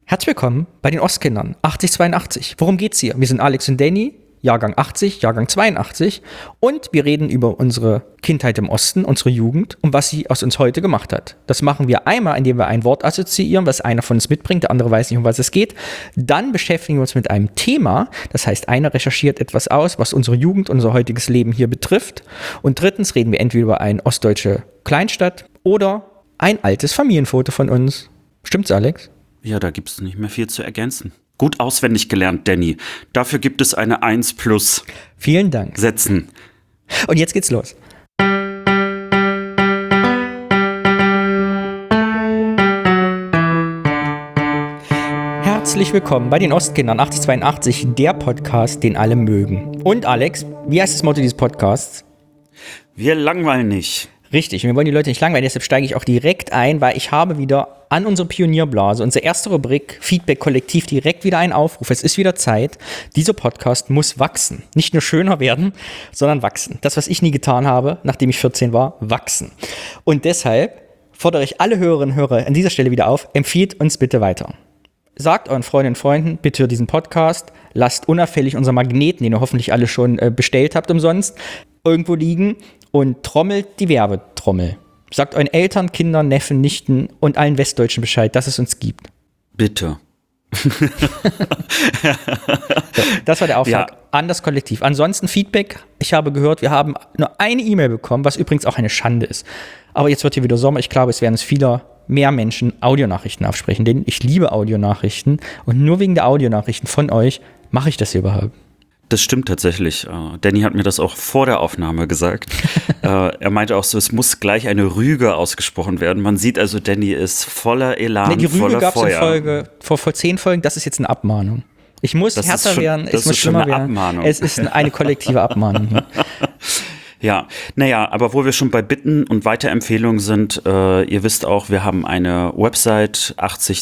Herzlich willkommen bei den Ostkindern 8082. Worum geht's hier? Wir sind Alex und Danny, Jahrgang 80, Jahrgang 82 und wir reden über unsere Kindheit im Osten, unsere Jugend und was sie aus uns heute gemacht hat. Das machen wir einmal, indem wir ein Wort assoziieren, was einer von uns mitbringt, der andere weiß nicht, um was es geht. Dann beschäftigen wir uns mit einem Thema, das heißt, einer recherchiert etwas aus, was unsere Jugend, unser heutiges Leben hier betrifft. Und drittens reden wir entweder über eine ostdeutsche Kleinstadt oder ein altes Familienfoto von uns. Stimmt's, Alex? Ja, da gibt es nicht mehr viel zu ergänzen. Gut auswendig gelernt, Danny. Dafür gibt es eine 1+. Vielen Dank. Setzen. Und jetzt geht's los. Herzlich willkommen bei den Ostkindern 8082, der Podcast, den alle mögen. Und Alex, wie heißt das Motto dieses Podcasts? Wir langweilen nicht. Richtig, wir wollen die Leute nicht langweilen, deshalb steige ich auch direkt ein, weil ich habe wieder an unsere Pionierblase, unsere erste Rubrik Feedback Kollektiv, direkt wieder einen Aufruf. Es ist wieder Zeit, dieser Podcast muss wachsen. Nicht nur schöner werden, sondern wachsen. Das, was ich nie getan habe, nachdem ich 14 war, wachsen. Und deshalb fordere ich alle Hörerinnen und Hörer an dieser Stelle wieder auf, empfiehlt uns bitte weiter. Sagt euren Freundinnen und Freunden, bitte hört diesen Podcast, lasst unauffällig unseren Magneten, den ihr hoffentlich alle schon bestellt habt umsonst, irgendwo liegen und trommelt die Werbetrommel. Sagt euren Eltern, Kindern, Neffen, Nichten und allen Westdeutschen Bescheid, dass es uns gibt. Bitte. So, das war der Auftrag an das Kollektiv. Ansonsten Feedback. Ich habe gehört, wir haben nur eine E-Mail bekommen, was übrigens auch eine Schande ist. Aber jetzt wird hier wieder Sommer. Ich glaube, es werden mehr Menschen Audionachrichten aufsprechen, denn ich liebe Audionachrichten und nur wegen der Audionachrichten von euch mache ich das hier überhaupt. Das stimmt tatsächlich. Danny hat mir das auch vor der Aufnahme gesagt. Er meinte auch so, es muss gleich eine Rüge ausgesprochen werden. Man sieht also, Danny ist voller Elan, die Rüge voller gab's Feuer. In Folge, vor 10 Folgen, das ist jetzt eine Abmahnung. Ich muss härter werden, es muss schlimmer werden. Abmahnung. Es ist eine kollektive Abmahnung. Ja, naja, aber wo wir schon bei Bitten und Weiterempfehlungen sind, ihr wisst auch, wir haben eine Website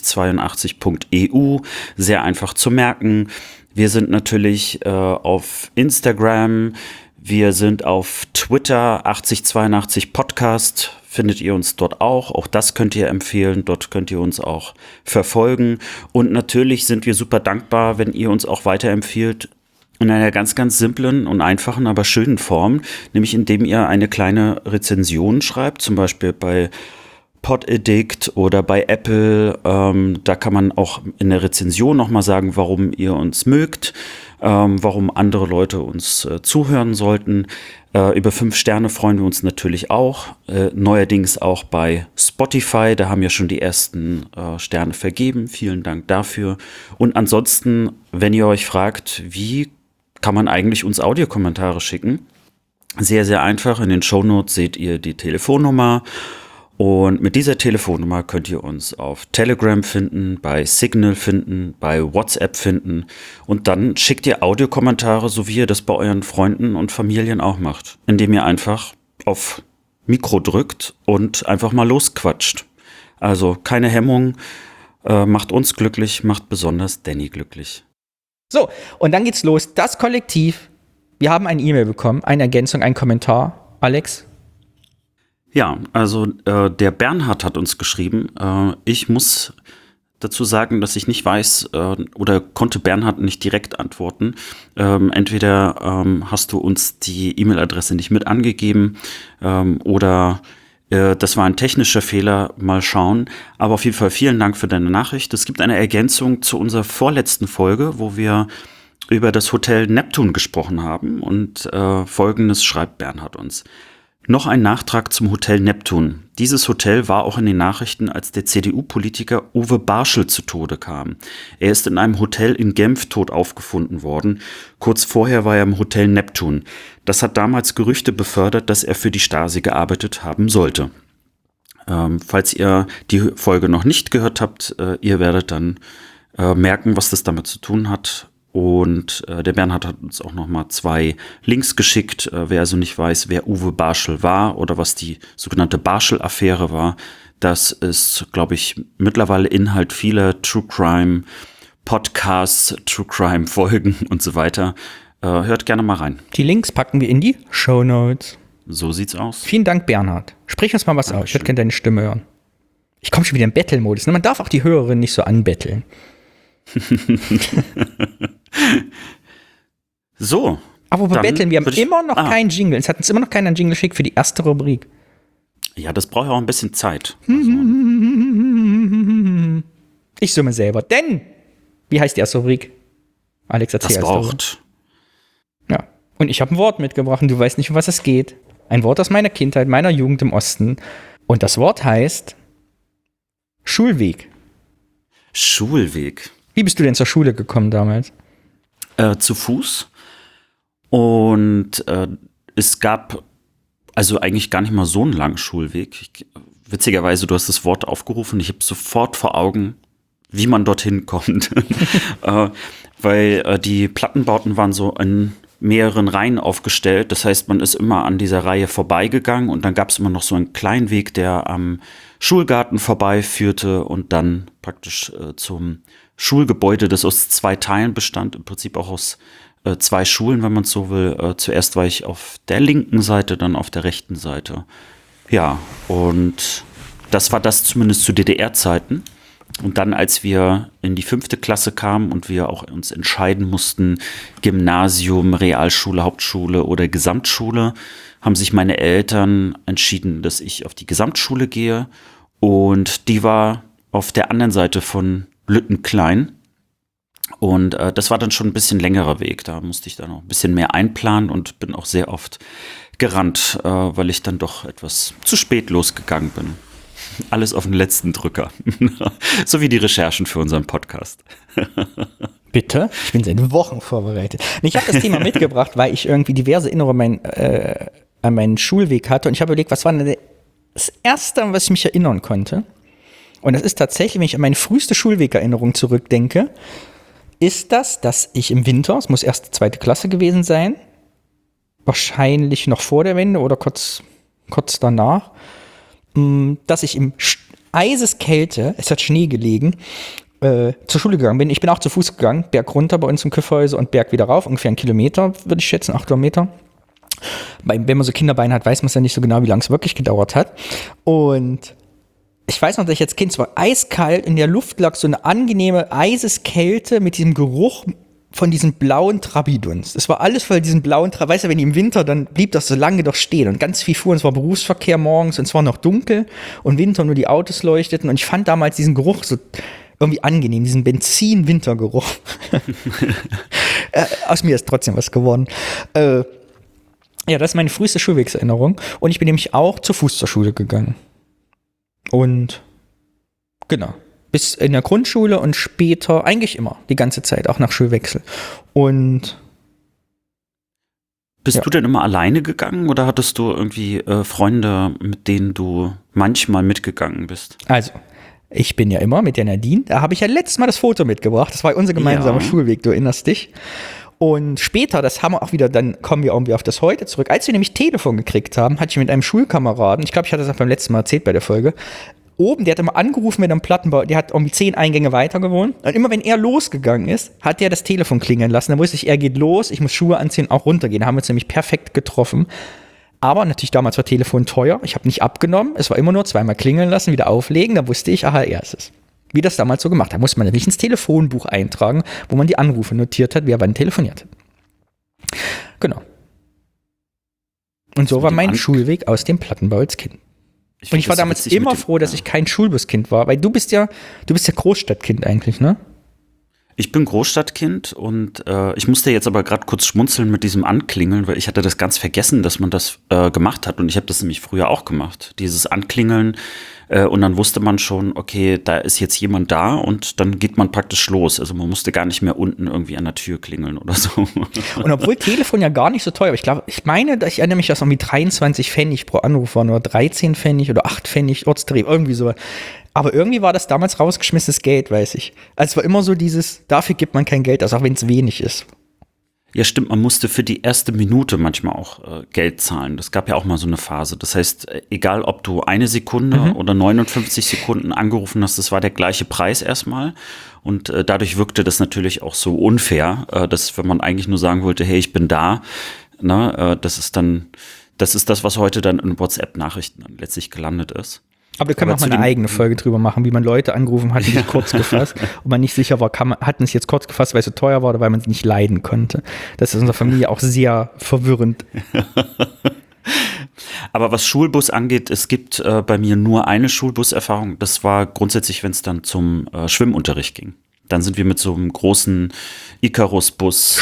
8082.eu, sehr einfach zu merken. Wir sind natürlich auf Instagram, wir sind auf Twitter, 8082 Podcast, findet ihr uns dort auch. Auch das könnt ihr empfehlen, dort könnt ihr uns auch verfolgen. Und natürlich sind wir super dankbar, wenn ihr uns auch weiterempfiehlt in einer ganz, ganz simplen und einfachen, aber schönen Form, nämlich indem ihr eine kleine Rezension schreibt, zum Beispiel bei Podaddict oder bei Apple. Da kann man auch in der Rezension nochmal sagen, warum ihr uns mögt, warum andere Leute uns zuhören sollten. Über 5 Sterne freuen wir uns natürlich auch. Neuerdings auch bei Spotify, da haben wir schon die ersten Sterne vergeben. Vielen Dank dafür. Und ansonsten, wenn ihr euch fragt, wie kann man eigentlich uns Audiokommentare schicken? Sehr, sehr einfach. In den Shownotes seht ihr die Telefonnummer. Und mit dieser Telefonnummer könnt ihr uns auf Telegram finden, bei Signal finden, bei WhatsApp finden. Und dann schickt ihr Audiokommentare, so wie ihr das bei euren Freunden und Familien auch macht. Indem ihr einfach auf Mikro drückt und einfach mal losquatscht. Also keine Hemmung, macht uns glücklich, macht besonders Danny glücklich. So, und dann geht's los. Das Kollektiv, wir haben eine E-Mail bekommen, eine Ergänzung, einen Kommentar. Alex? Ja, also der Bernhard hat uns geschrieben. Ich muss dazu sagen, dass ich nicht weiß oder konnte Bernhard nicht direkt antworten. Entweder hast du uns die E-Mail-Adresse nicht mit angegeben oder das war ein technischer Fehler. Mal schauen. Aber auf jeden Fall vielen Dank für deine Nachricht. Es gibt eine Ergänzung zu unserer vorletzten Folge, wo wir über das Hotel Neptun gesprochen haben. Und Folgendes schreibt Bernhard uns. Noch ein Nachtrag zum Hotel Neptun. Dieses Hotel war auch in den Nachrichten, als der CDU-Politiker Uwe Barschel zu Tode kam. Er ist in einem Hotel in Genf tot aufgefunden worden. Kurz vorher war er im Hotel Neptun. Das hat damals Gerüchte befördert, dass er für die Stasi gearbeitet haben sollte. Falls ihr die Folge noch nicht gehört habt, ihr werdet dann merken, was das damit zu tun hat. Und der Bernhard hat uns auch noch mal 2 Links geschickt. Wer also nicht weiß, wer Uwe Barschel war oder was die sogenannte Barschel-Affäre war, das ist, glaube ich, mittlerweile Inhalt vieler True Crime Podcasts, True Crime Folgen und so weiter. Hört gerne mal rein. Die Links packen wir in die Shownotes. So sieht's aus. Vielen Dank, Bernhard. Sprich uns mal was aus. Ich würde gerne deine Stimme hören. Ich komme schon wieder in Battle-Modus. Man darf auch die Hörerin nicht so anbetteln. So. Aber bei Betteln, wir haben immer noch keinen keinen Jingle. Es hat uns immer noch keiner einen Jingle geschickt für die erste Rubrik. Ja, das braucht ja auch ein bisschen Zeit. Ich summe selber. Denn, wie heißt die erste Rubrik? Alex, erzähl das braucht. Ja. Und ich habe ein Wort mitgebracht und du weißt nicht, um was es geht. Ein Wort aus meiner Kindheit, meiner Jugend im Osten. Und das Wort heißt Schulweg. Schulweg. Wie bist du denn zur Schule gekommen damals? Zu Fuß. Und es gab also eigentlich gar nicht mal so einen langen Schulweg. Witzigerweise, du hast das Wort aufgerufen. Ich habe sofort vor Augen, wie man dorthin kommt. Weil die Plattenbauten waren so in mehreren Reihen aufgestellt. Das heißt, man ist immer an dieser Reihe vorbeigegangen und dann gab es immer noch so einen kleinen Weg, der am Schulgarten vorbeiführte und dann praktisch zum Schulgebäude, das aus 2 Teilen bestand, im Prinzip auch aus 2 Schulen, wenn man es so will. Zuerst war ich auf der linken Seite, dann auf der rechten Seite. Ja, und das war das zumindest zu DDR-Zeiten. Und dann, als wir in die 5. Klasse kamen und wir auch uns entscheiden mussten, Gymnasium, Realschule, Hauptschule oder Gesamtschule, haben sich meine Eltern entschieden, dass ich auf die Gesamtschule gehe. Und die war auf der anderen Seite von Lüttenklein. Und das war dann schon ein bisschen längerer Weg. Da musste ich dann noch ein bisschen mehr einplanen und bin auch sehr oft gerannt, weil ich dann doch etwas zu spät losgegangen bin. Alles auf den letzten Drücker. So wie die Recherchen für unseren Podcast. Bitte? Ich bin seit Wochen vorbereitet. Ich habe das Thema mitgebracht, weil ich irgendwie diverse Erinnerungen an meinen Schulweg hatte. Und ich habe überlegt, was war denn das Erste, an was ich mich erinnern konnte? Und das ist tatsächlich, wenn ich an meine früheste Schulwegerinnerung zurückdenke, ist das, dass ich im Winter, es muss erst 2. Klasse gewesen sein, wahrscheinlich noch vor der Wende oder kurz danach, dass ich im Eiseskälte, es hat Schnee gelegen, zur Schule gegangen bin. Ich bin auch zu Fuß gegangen, Berg runter bei uns im Küffhäuser und Berg wieder rauf, ungefähr 1 Kilometer, würde ich schätzen, 8 Kilometer. Wenn man so Kinderbeine hat, weiß man es ja nicht so genau, wie lange es wirklich gedauert hat. Und ich weiß noch, dass ich als Kind, es war eiskalt, in der Luft lag so eine angenehme Eiseskälte mit diesem Geruch von diesem blauen Trabidunst. Es war alles voll diesen blauen Trabidunst. Weißt du, wenn die im Winter, dann blieb das so lange doch stehen und ganz viel fuhren. Es war Berufsverkehr morgens und es war noch dunkel und Winter nur die Autos leuchteten. Und ich fand damals diesen Geruch so irgendwie angenehm, diesen Benzin-Wintergeruch. Aus mir ist trotzdem was geworden. Ja, das ist meine früheste Schulwegserinnerung. Und ich bin nämlich auch zu Fuß zur Schule gegangen. Und genau, bis in der Grundschule und später, eigentlich immer, die ganze Zeit, auch nach Schulwechsel. Und bist du denn immer alleine gegangen oder hattest du irgendwie Freunde, mit denen du manchmal mitgegangen bist? Also, ich bin ja immer mit der Nadine, da habe ich ja letztes Mal das Foto mitgebracht, das war unser gemeinsamer Schulweg, du erinnerst dich. Und später, das haben wir auch wieder, dann kommen wir irgendwie auf das Heute zurück. Als wir nämlich Telefon gekriegt haben, hatte ich mit einem Schulkameraden, ich glaube, ich hatte das auch beim letzten Mal erzählt bei der Folge, oben, der hat immer angerufen mit einem Plattenbau, der hat irgendwie 10 Eingänge weiter gewohnt. Und immer wenn er losgegangen ist, hat der das Telefon klingeln lassen. Dann wusste ich, er geht los, ich muss Schuhe anziehen, auch runtergehen. Da haben wir uns nämlich perfekt getroffen. Aber natürlich damals war Telefon teuer. Ich habe nicht abgenommen. Es war immer nur 2-mal klingeln lassen, wieder auflegen. Da wusste ich, aha, er ist es. Wie das damals so gemacht. Da musste man natürlich ins Telefonbuch eintragen, wo man die Anrufe notiert hat, wer wann telefoniert hat. Genau. Und so war mein Schulweg aus dem Plattenbau als Kind. Und ich war damals immer froh, dass ich kein Schulbuskind war, weil du bist ja Großstadtkind eigentlich, ne? Ich bin Großstadtkind und ich musste jetzt aber gerade kurz schmunzeln mit diesem Anklingeln, weil ich hatte das ganz vergessen, dass man das gemacht hat. Und ich habe das nämlich früher auch gemacht, dieses Anklingeln. Und dann wusste man schon, okay, da ist jetzt jemand da und dann geht man praktisch los. Also man musste gar nicht mehr unten irgendwie an der Tür klingeln oder so. Und obwohl Telefon ja gar nicht so teuer, aber ich erinnere mich, dass irgendwie 23 Pfennig pro Anruf waren oder 13 Pfennig oder 8 Pfennig Ortstarif, irgendwie so. Aber irgendwie war das damals rausgeschmissenes Geld, weiß ich. Also es war immer so dieses, dafür gibt man kein Geld aus, auch wenn es wenig ist. Ja, stimmt, man musste für die erste Minute manchmal auch Geld zahlen. Das gab ja auch mal so eine Phase. Das heißt, egal ob du 1 Sekunde oder 59 Sekunden angerufen hast, das war der gleiche Preis erstmal. Und dadurch wirkte das natürlich auch so unfair, dass wenn man eigentlich nur sagen wollte, hey, ich bin da, ne, das ist das, was heute dann in WhatsApp-Nachrichten dann letztlich gelandet ist. Aber da können wir auch mal eine eigene Folge drüber machen, wie man Leute angerufen hat, die sich kurz gefasst und man nicht sicher war, hatten es jetzt kurz gefasst, weil es so teuer war oder weil man es nicht leiden konnte. Das ist in unserer Familie auch sehr verwirrend. Aber was Schulbus angeht, es gibt bei mir nur eine Schulbuserfahrung. Das war grundsätzlich, wenn es dann zum Schwimmunterricht ging. Dann sind wir mit so einem großen Icarus-Bus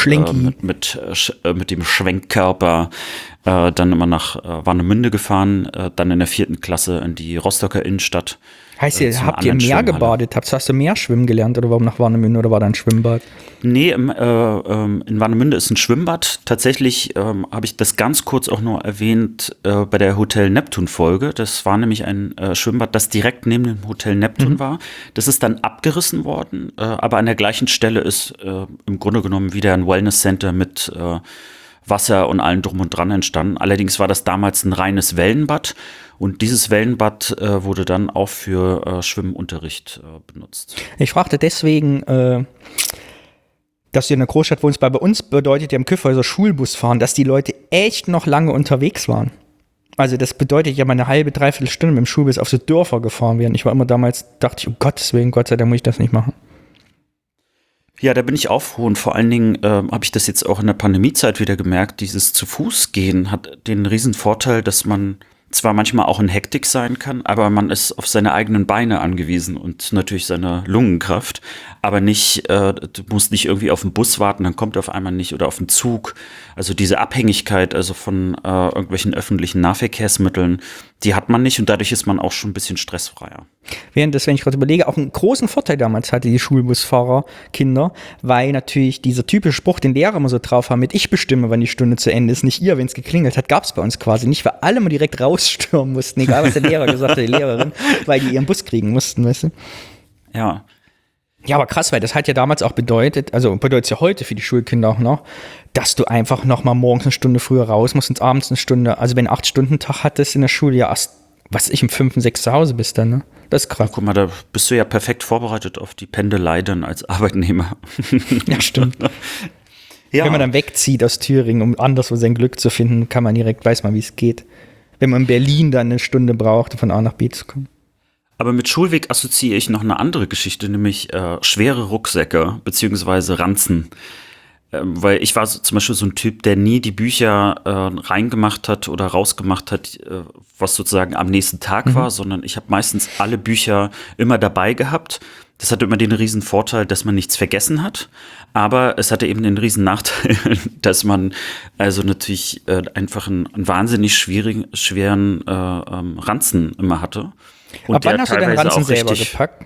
mit dem Schwenkkörper dann immer nach Warnemünde gefahren, dann in der 4. Klasse in die Rostocker Innenstadt. Heißt ihr, habt ihr im Meer gebadet? Hast du Meer schwimmen gelernt oder warum nach Warnemünde oder war da ein Schwimmbad? Nee, in Warnemünde ist ein Schwimmbad. Tatsächlich habe ich das ganz kurz auch nur erwähnt bei der Hotel Neptun-Folge. Das war nämlich ein Schwimmbad, das direkt neben dem Hotel Neptun war. Das ist dann abgerissen worden, aber an der gleichen Stelle ist im Grunde genommen wieder ein Wellness-Center mit Wasser und allem drum und dran entstanden. Allerdings war das damals ein reines Wellenbad. Und dieses Wellenbad wurde dann auch für Schwimmunterricht benutzt. Ich fragte deswegen, dass du in der Großstadt wohnst, weil bei uns bedeutet ja im Kyffhäuser Schulbus fahren, dass die Leute echt noch lange unterwegs waren. Also das bedeutet ja mal eine halbe, dreiviertel Stunde mit dem Schulbus auf so Dörfer gefahren werden. Ich war immer damals, dachte ich, um Gottes Willen, Gott sei Dank muss ich das nicht machen. Ja, da bin ich auch froh und vor allen Dingen habe ich das jetzt auch in der Pandemiezeit wieder gemerkt, dieses zu Fuß gehen hat den riesen Vorteil, dass man zwar manchmal auch in Hektik sein kann, aber man ist auf seine eigenen Beine angewiesen und natürlich seine Lungenkraft, aber nicht, du musst nicht irgendwie auf den Bus warten, dann kommt er auf einmal nicht oder auf den Zug. Also diese Abhängigkeit also von irgendwelchen öffentlichen Nahverkehrsmitteln, die hat man nicht und dadurch ist man auch schon ein bisschen stressfreier. Während das, wenn ich gerade überlege, auch einen großen Vorteil damals hatte die Schulbusfahrerkinder, weil natürlich dieser typische Spruch, den Lehrer immer so drauf haben, mit ich bestimme, wann die Stunde zu Ende ist, nicht ihr, wenn es geklingelt hat, gab es bei uns quasi nicht, weil alle mal direkt rausstürmen mussten, egal was der Lehrer gesagt hat, die Lehrerin, weil die ihren Bus kriegen mussten, weißt du? Ja. Ja, aber krass, weil das hat ja damals auch bedeutet, also bedeutet es ja heute für die Schulkinder auch noch, dass du einfach noch mal morgens eine Stunde früher raus musst und abends eine Stunde, also wenn 8-Stunden-Tag hattest in der Schule, ja erst, was ich, um 5 und 6 zu Hause bist dann, ne? Das ist krass. Guck mal, da bist du ja perfekt vorbereitet auf die Pendelei dann als Arbeitnehmer. Ja, stimmt. Ja. Wenn man dann wegzieht aus Thüringen, um anderswo sein Glück zu finden, kann man direkt, weiß man, wie es geht. Wenn man in Berlin dann eine Stunde braucht, von A nach B zu kommen. Aber mit Schulweg assoziiere ich noch eine andere Geschichte, nämlich schwere Rucksäcke beziehungsweise Ranzen. Weil ich war zum Beispiel so ein Typ, der nie die Bücher reingemacht hat oder rausgemacht hat, was sozusagen am nächsten Tag war, sondern ich habe meistens alle Bücher immer dabei gehabt. Das hatte immer den riesen Vorteil, dass man nichts vergessen hat, aber es hatte eben den riesen Nachteil, dass man also natürlich einfach einen wahnsinnig schweren Ranzen immer hatte. Und ab wann hast du deinen Ranzen selber gepackt?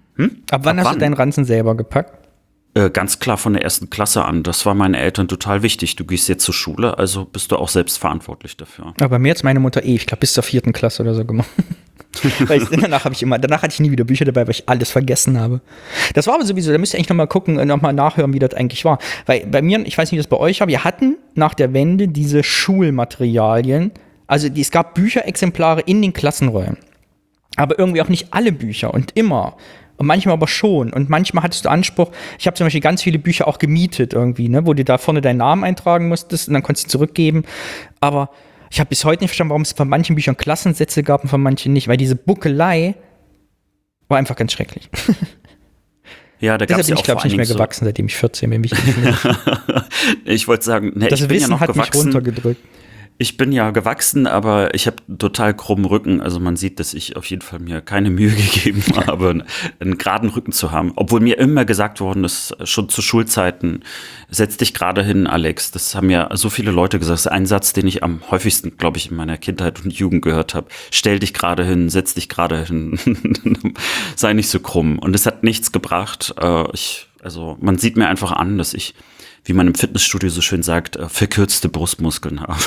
Ab wann hast du deinen Ranzen selber gepackt? Ganz klar von der 1. Klasse an. Das war meinen Eltern total wichtig. Du gehst jetzt zur Schule, also bist du auch selbst verantwortlich dafür. Aber bei mir hat meine Mutter ich glaube bis zur 4. Klasse oder so gemacht. Weil danach hatte ich nie wieder Bücher dabei, weil ich alles vergessen habe. Das war aber sowieso, da müsst ihr eigentlich nochmal gucken und nochmal nachhören, wie das eigentlich war. Weil bei mir, ich weiß nicht, wie das bei euch war, wir hatten nach der Wende diese Schulmaterialien, also es gab Bücherexemplare in den Klassenräumen. Aber irgendwie auch nicht alle Bücher und immer. Und manchmal aber schon. Und manchmal hattest du Anspruch, ich habe zum Beispiel ganz viele Bücher auch gemietet irgendwie, ne, wo du da vorne deinen Namen eintragen musstest und dann konntest du zurückgeben. Aber ich habe bis heute nicht verstanden, warum es von manchen Büchern Klassensätze gab und von manchen nicht, weil diese Buckelei war einfach ganz schrecklich. Ja, da gab es ja auch ich glaube nicht mehr gewachsen, seitdem ich 14 bin. Ich wollte sagen, ne, das ich bin Wissen ja noch hat gewachsen. mich runtergedrückt. Ich bin ja gewachsen, aber ich habe total krummen Rücken. Also man sieht, dass ich auf jeden Fall mir keine Mühe gegeben habe, einen geraden Rücken zu haben. Obwohl mir immer gesagt worden ist, schon zu Schulzeiten, setz dich gerade hin, Alex. Das haben ja so viele Leute gesagt. Das ist ein Satz, den ich am häufigsten, glaube ich, in meiner Kindheit und Jugend gehört habe. Stell dich gerade hin, setz dich gerade hin. Sei nicht so krumm. Und es hat nichts gebracht. Also man sieht mir einfach an, dass ich, wie man im Fitnessstudio so schön sagt, verkürzte Brustmuskeln habe.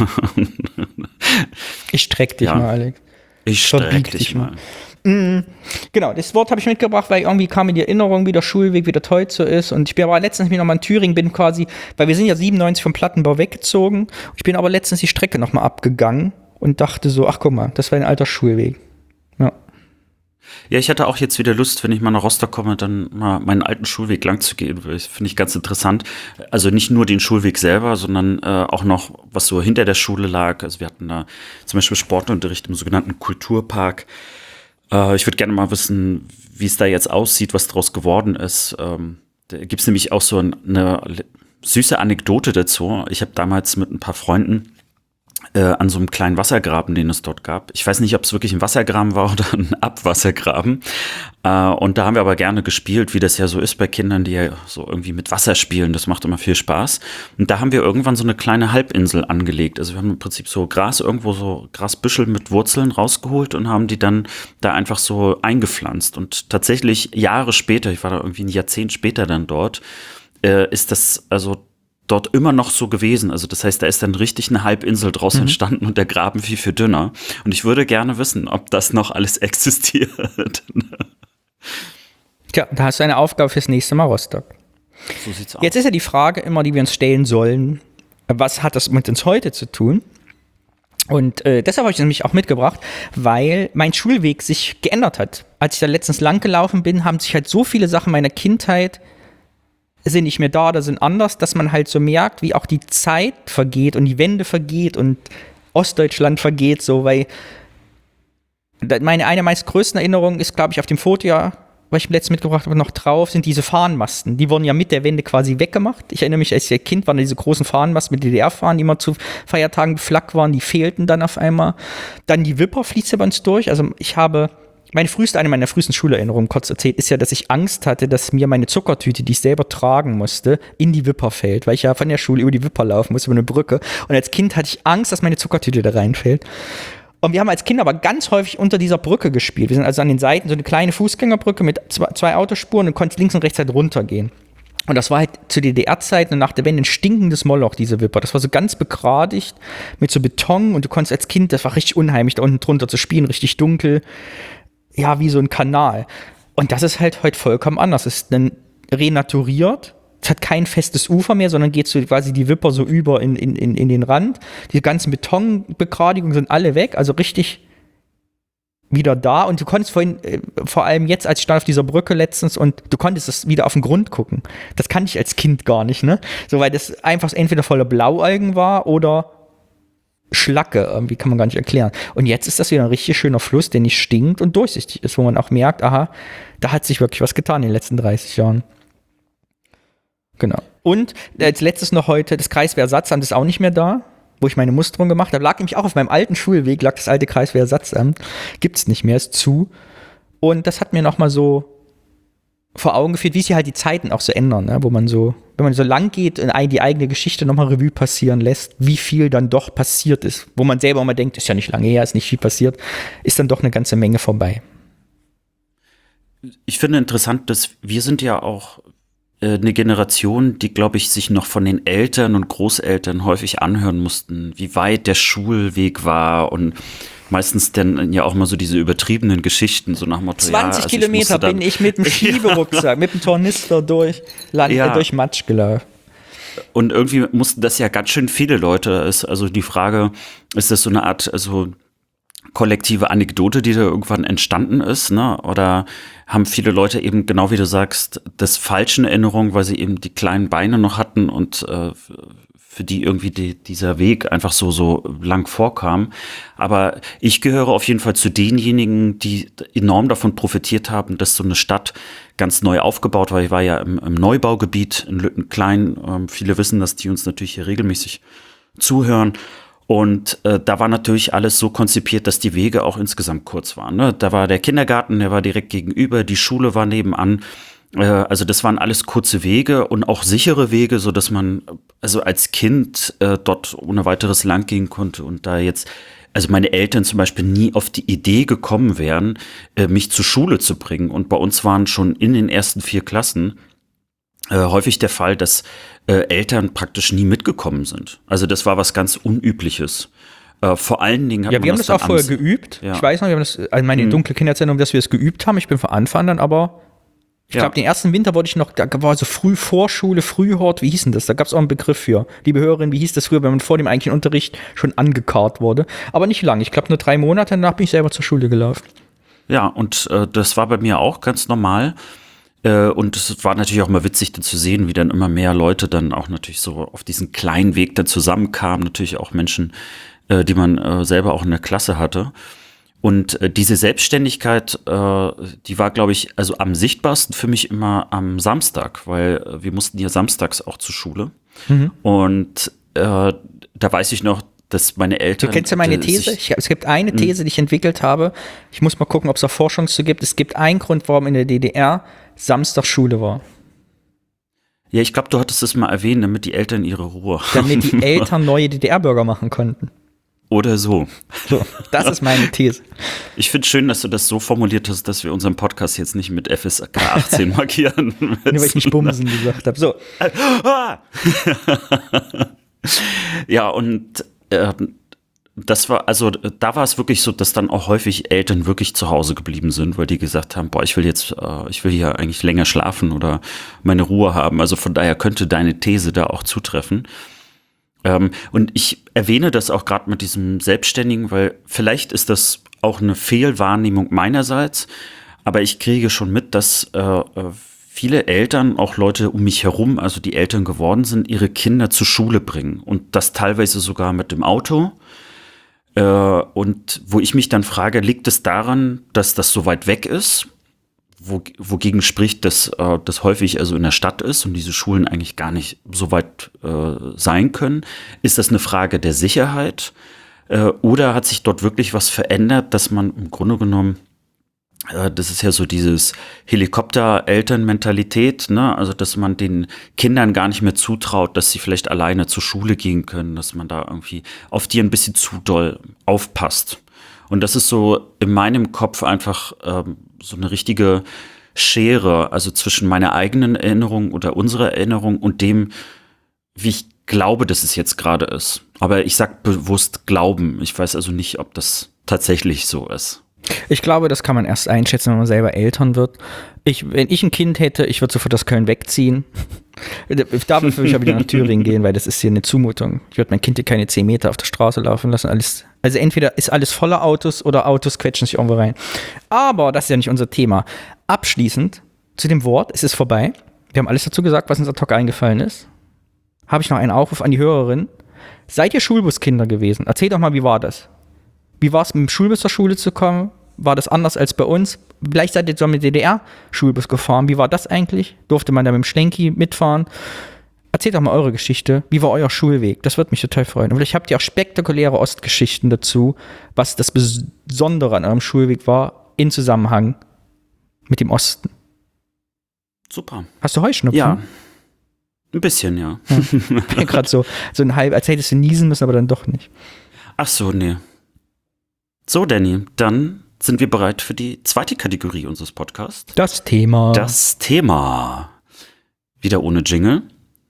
Ich streck dich mal, Alex. Ich streck dich mal. Genau, das Wort habe ich mitgebracht, weil irgendwie kam mir die Erinnerung, wie der Schulweg, wie das heute so ist. Und ich bin aber letztens nochmal in Thüringen, bin quasi, weil wir sind ja 97 vom Plattenbau weggezogen. Ich bin aber letztens die Strecke nochmal abgegangen und dachte so, ach guck mal, das war ein alter Schulweg. Ja. Ja, ich hatte auch jetzt wieder Lust, wenn ich mal nach Rostock komme, dann mal meinen alten Schulweg lang zu gehen. Das finde ich ganz interessant. Also nicht nur den Schulweg selber, sondern auch noch, was so hinter der Schule lag. Also wir hatten da zum Beispiel Sportunterricht im sogenannten Kulturpark. Ich würde gerne mal wissen, wie es da jetzt aussieht, was daraus geworden ist. Da gibt es nämlich auch so eine süße Anekdote dazu. Ich habe damals mit ein paar Freunden an so einem kleinen Wassergraben, den es dort gab. Ich weiß nicht, ob es wirklich ein Wassergraben war oder ein Abwassergraben. Und da haben wir aber gerne gespielt, wie das ja so ist bei Kindern, die ja so irgendwie mit Wasser spielen. Das macht immer viel Spaß. Und da haben wir irgendwann so eine kleine Halbinsel angelegt. Also wir haben im Prinzip so irgendwo so Grasbüschel mit Wurzeln rausgeholt und haben die dann da einfach so eingepflanzt. Und tatsächlich Jahre später, ich war da irgendwie ein Jahrzehnt später dann dort, ist das also dort immer noch so gewesen. Also das heißt, da ist dann richtig eine Halbinsel draus entstanden und der Graben viel dünner. Und ich würde gerne wissen, ob das noch alles existiert. Tja, da hast du eine Aufgabe fürs nächste Mal, Rostock. So sieht's aus. Jetzt ist ja die Frage immer, die wir uns stellen sollen, was hat das mit uns heute zu tun? Und deshalb habe ich es nämlich auch mitgebracht, weil mein Schulweg sich geändert hat. Als ich da letztens lang gelaufen bin, haben sich halt so viele Sachen meiner Kindheit sind nicht mehr da oder sind anders, dass man halt so merkt, wie auch die Zeit vergeht und die Wende vergeht und Ostdeutschland vergeht, so, weil eine meiner größten Erinnerungen ist, glaube ich, auf dem Foto, ja, was ich letztens mitgebracht habe, noch drauf, sind diese Fahnenmasten. Die wurden ja mit der Wende quasi weggemacht. Ich erinnere mich, als ich Kind waren diese großen Fahnenmasten mit DDR-Fahnen, die immer zu Feiertagen beflaggt waren, die fehlten dann auf einmal. Dann die Wipper fließt ja bei uns durch. Also eine meiner frühesten Schulerinnerungen, kurz erzählt, ist ja, dass ich Angst hatte, dass mir meine Zuckertüte, die ich selber tragen musste, in die Wipper fällt, weil ich ja von der Schule über die Wipper laufen musste, über eine Brücke. Und als Kind hatte ich Angst, dass meine Zuckertüte da reinfällt. Und wir haben als Kinder aber ganz häufig unter dieser Brücke gespielt. Wir sind also an den Seiten so eine kleine Fußgängerbrücke mit zwei Autospuren und konnte links und rechts halt runtergehen. Und das war halt zu DDR-Zeiten und nach der Wende ein stinkendes Moloch, diese Wipper. Das war so ganz begradigt mit so Beton und du konntest als Kind, das war richtig unheimlich, da unten drunter zu spielen, richtig dunkel. Ja, wie so ein Kanal. Und das ist halt heute vollkommen anders. Es ist dann renaturiert. Es hat kein festes Ufer mehr, sondern geht so quasi die Wipper so über in den Rand. Die ganzen Betonbegradigungen sind alle weg, also richtig wieder da. Und du konntest vorhin, vor allem jetzt, als ich stand auf dieser Brücke letztens, und du konntest das wieder auf den Grund gucken. Das kannte ich als Kind gar nicht, ne? So, weil das einfach entweder voller Blaualgen war oder Schlacke, irgendwie kann man gar nicht erklären. Und jetzt ist das wieder ein richtig schöner Fluss, der nicht stinkt und durchsichtig ist, wo man auch merkt, aha, da hat sich wirklich was getan in den letzten 30 Jahren. Genau. Und als letztes noch heute, das Kreiswehrersatzamt ist auch nicht mehr da, wo ich meine Musterung gemacht habe. Lag nämlich auch auf meinem alten Schulweg, lag das alte Kreiswehrersatzamt. Gibt's nicht mehr, ist zu. Und das hat mir nochmal so vor Augen geführt, wie sich halt die Zeiten auch so ändern, ne? Wo man so, wenn man so lang geht und die eigene Geschichte nochmal Revue passieren lässt, wie viel dann doch passiert ist, wo man selber immer denkt, ist ja nicht lange her, ist nicht viel passiert, ist dann doch eine ganze Menge vorbei. Ich finde interessant, dass wir sind ja auch eine Generation, die, glaube ich, sich noch von den Eltern und Großeltern häufig anhören mussten, wie weit der Schulweg war und meistens dann ja auch mal so diese übertriebenen Geschichten, so nach dem Motto, 20 Kilometer bin ich mit dem Schieberucksack, mit dem Tornister durch Matsch gelaufen. Und irgendwie mussten das ja ganz schön viele Leute, also die Frage, ist das so eine Art, also kollektive Anekdote, die da irgendwann entstanden ist, ne? Oder haben viele Leute eben, genau wie du sagst, das falsche in Erinnerung, weil sie eben die kleinen Beine noch hatten und für die irgendwie dieser Weg einfach so lang vorkam. Aber ich gehöre auf jeden Fall zu denjenigen, die enorm davon profitiert haben, dass so eine Stadt ganz neu aufgebaut war. Ich war ja im Neubaugebiet in Lüttenklein. Viele wissen das, die uns natürlich hier regelmäßig zuhören. Und da war natürlich alles so konzipiert, dass die Wege auch insgesamt kurz waren. Ne? Da war der Kindergarten, der war direkt gegenüber, die Schule war nebenan. Also das waren alles kurze Wege und auch sichere Wege, so dass man also als Kind dort ohne weiteres lang gehen konnte. Und da jetzt, also meine Eltern zum Beispiel nie auf die Idee gekommen wären, mich zur Schule zu bringen. Und bei uns waren schon in den ersten 4 Klassen häufig der Fall, dass Eltern praktisch nie mitgekommen sind. Also das war was ganz Unübliches. Vor allen Dingen hat man wir haben das auch vorher geübt. Ja. Ich weiß noch, wir haben das, also meine dunkle Kinderzeitung, dass wir es geübt haben. Ich bin von Anfang an aber, ich glaube, den ersten Winter wurde ich noch, da war so Frühvorschule, Frühhort, wie hieß denn das? Da gab es auch einen Begriff für. Liebe Hörerin, wie hieß das früher, wenn man vor dem eigentlichen Unterricht schon angekarrt wurde? Aber nicht lange. Ich glaube, nur 3 Monate, danach bin ich selber zur Schule gelaufen. Ja, und das war bei mir auch ganz normal. Und es war natürlich auch mal witzig dann zu sehen, wie dann immer mehr Leute dann auch natürlich so auf diesen kleinen Weg dann zusammenkamen. Natürlich auch Menschen, die man selber auch in der Klasse hatte. Und diese Selbstständigkeit, die war, glaube ich, also am sichtbarsten für mich immer am Samstag, weil wir mussten ja samstags auch zur Schule. Und da weiß ich noch, dass meine Eltern. Du kennst ja meine These. Es gibt eine These, die ich entwickelt habe. Ich muss mal gucken, ob es da Forschung zu gibt. Es gibt einen Grund, warum in der DDR Samstag Schule war. Ja, ich glaube, du hattest es mal erwähnt, damit die Eltern ihre Ruhe haben. Damit die Eltern neue DDR-Bürger machen konnten. Oder so. So, das ist meine These. Ich finde schön, dass du das so formuliert hast, dass wir unseren Podcast jetzt nicht mit FSK 18 markieren müssen. Nur weil ich nicht Bumsen gesagt habe. So. Ja, und das war, also da war es wirklich so, dass dann auch häufig Eltern wirklich zu Hause geblieben sind, weil die gesagt haben, boah, ich will hier eigentlich länger schlafen oder meine Ruhe haben. Also von daher könnte deine These da auch zutreffen. Und ich erwähne das auch gerade mit diesem Selbstständigen, weil vielleicht ist das auch eine Fehlwahrnehmung meinerseits, aber ich kriege schon mit, dass viele Eltern, auch Leute um mich herum, also die Eltern geworden sind, ihre Kinder zur Schule bringen und das teilweise sogar mit dem Auto. Und wo ich mich dann frage, liegt es daran, dass das so weit weg ist? Wogegen spricht, dass das häufig also in der Stadt ist und diese Schulen eigentlich gar nicht so weit sein können. Ist das eine Frage der Sicherheit? Oder hat sich dort wirklich was verändert, dass man im Grunde genommen, das ist ja so dieses Helikopter-Eltern-Mentalität, ne? Also dass man den Kindern gar nicht mehr zutraut, dass sie vielleicht alleine zur Schule gehen können, dass man da irgendwie auf die ein bisschen zu doll aufpasst. Und das ist so in meinem Kopf einfach so eine richtige Schere, also zwischen meiner eigenen Erinnerung oder unserer Erinnerung und dem, wie ich glaube, dass es jetzt gerade ist. Aber ich sage bewusst glauben. Ich weiß also nicht, ob das tatsächlich so ist. Ich glaube, das kann man erst einschätzen, wenn man selber Eltern wird. Wenn ich ein Kind hätte, ich würde sofort aus Köln wegziehen. Da würde ich ja wieder nach Thüringen gehen, weil das ist hier eine Zumutung. Ich würde mein Kind hier keine 10 Meter auf der Straße laufen lassen. Also entweder ist alles voller Autos oder Autos quetschen sich irgendwo rein. Aber das ist ja nicht unser Thema. Abschließend zu dem Wort, es ist vorbei. Wir haben alles dazu gesagt, was uns ad hoc eingefallen ist. Habe ich noch einen Aufruf an die Hörerin. Seid ihr Schulbuskinder gewesen? Erzählt doch mal, wie war das? Wie war es, mit dem Schulbus zur Schule zu kommen? War das anders als bei uns? Vielleicht seid ihr so mit DDR-Schulbus gefahren. Wie war das eigentlich? Durfte man da mit dem Schlenki mitfahren? Erzählt doch mal eure Geschichte. Wie war euer Schulweg? Das würde mich total freuen. Und vielleicht habt ihr auch spektakuläre Ostgeschichten dazu, was das Besondere an eurem Schulweg war, in Zusammenhang mit dem Osten. Super. Hast du Heuschnupfen? Ja. Ein bisschen, ja. Gerade so ein halb, als hättest du niesen müssen, aber dann doch nicht. Ach so, nee. So, Danny, dann sind wir bereit für die zweite Kategorie unseres Podcasts. Das Thema. Das Thema. Wieder ohne Jingle.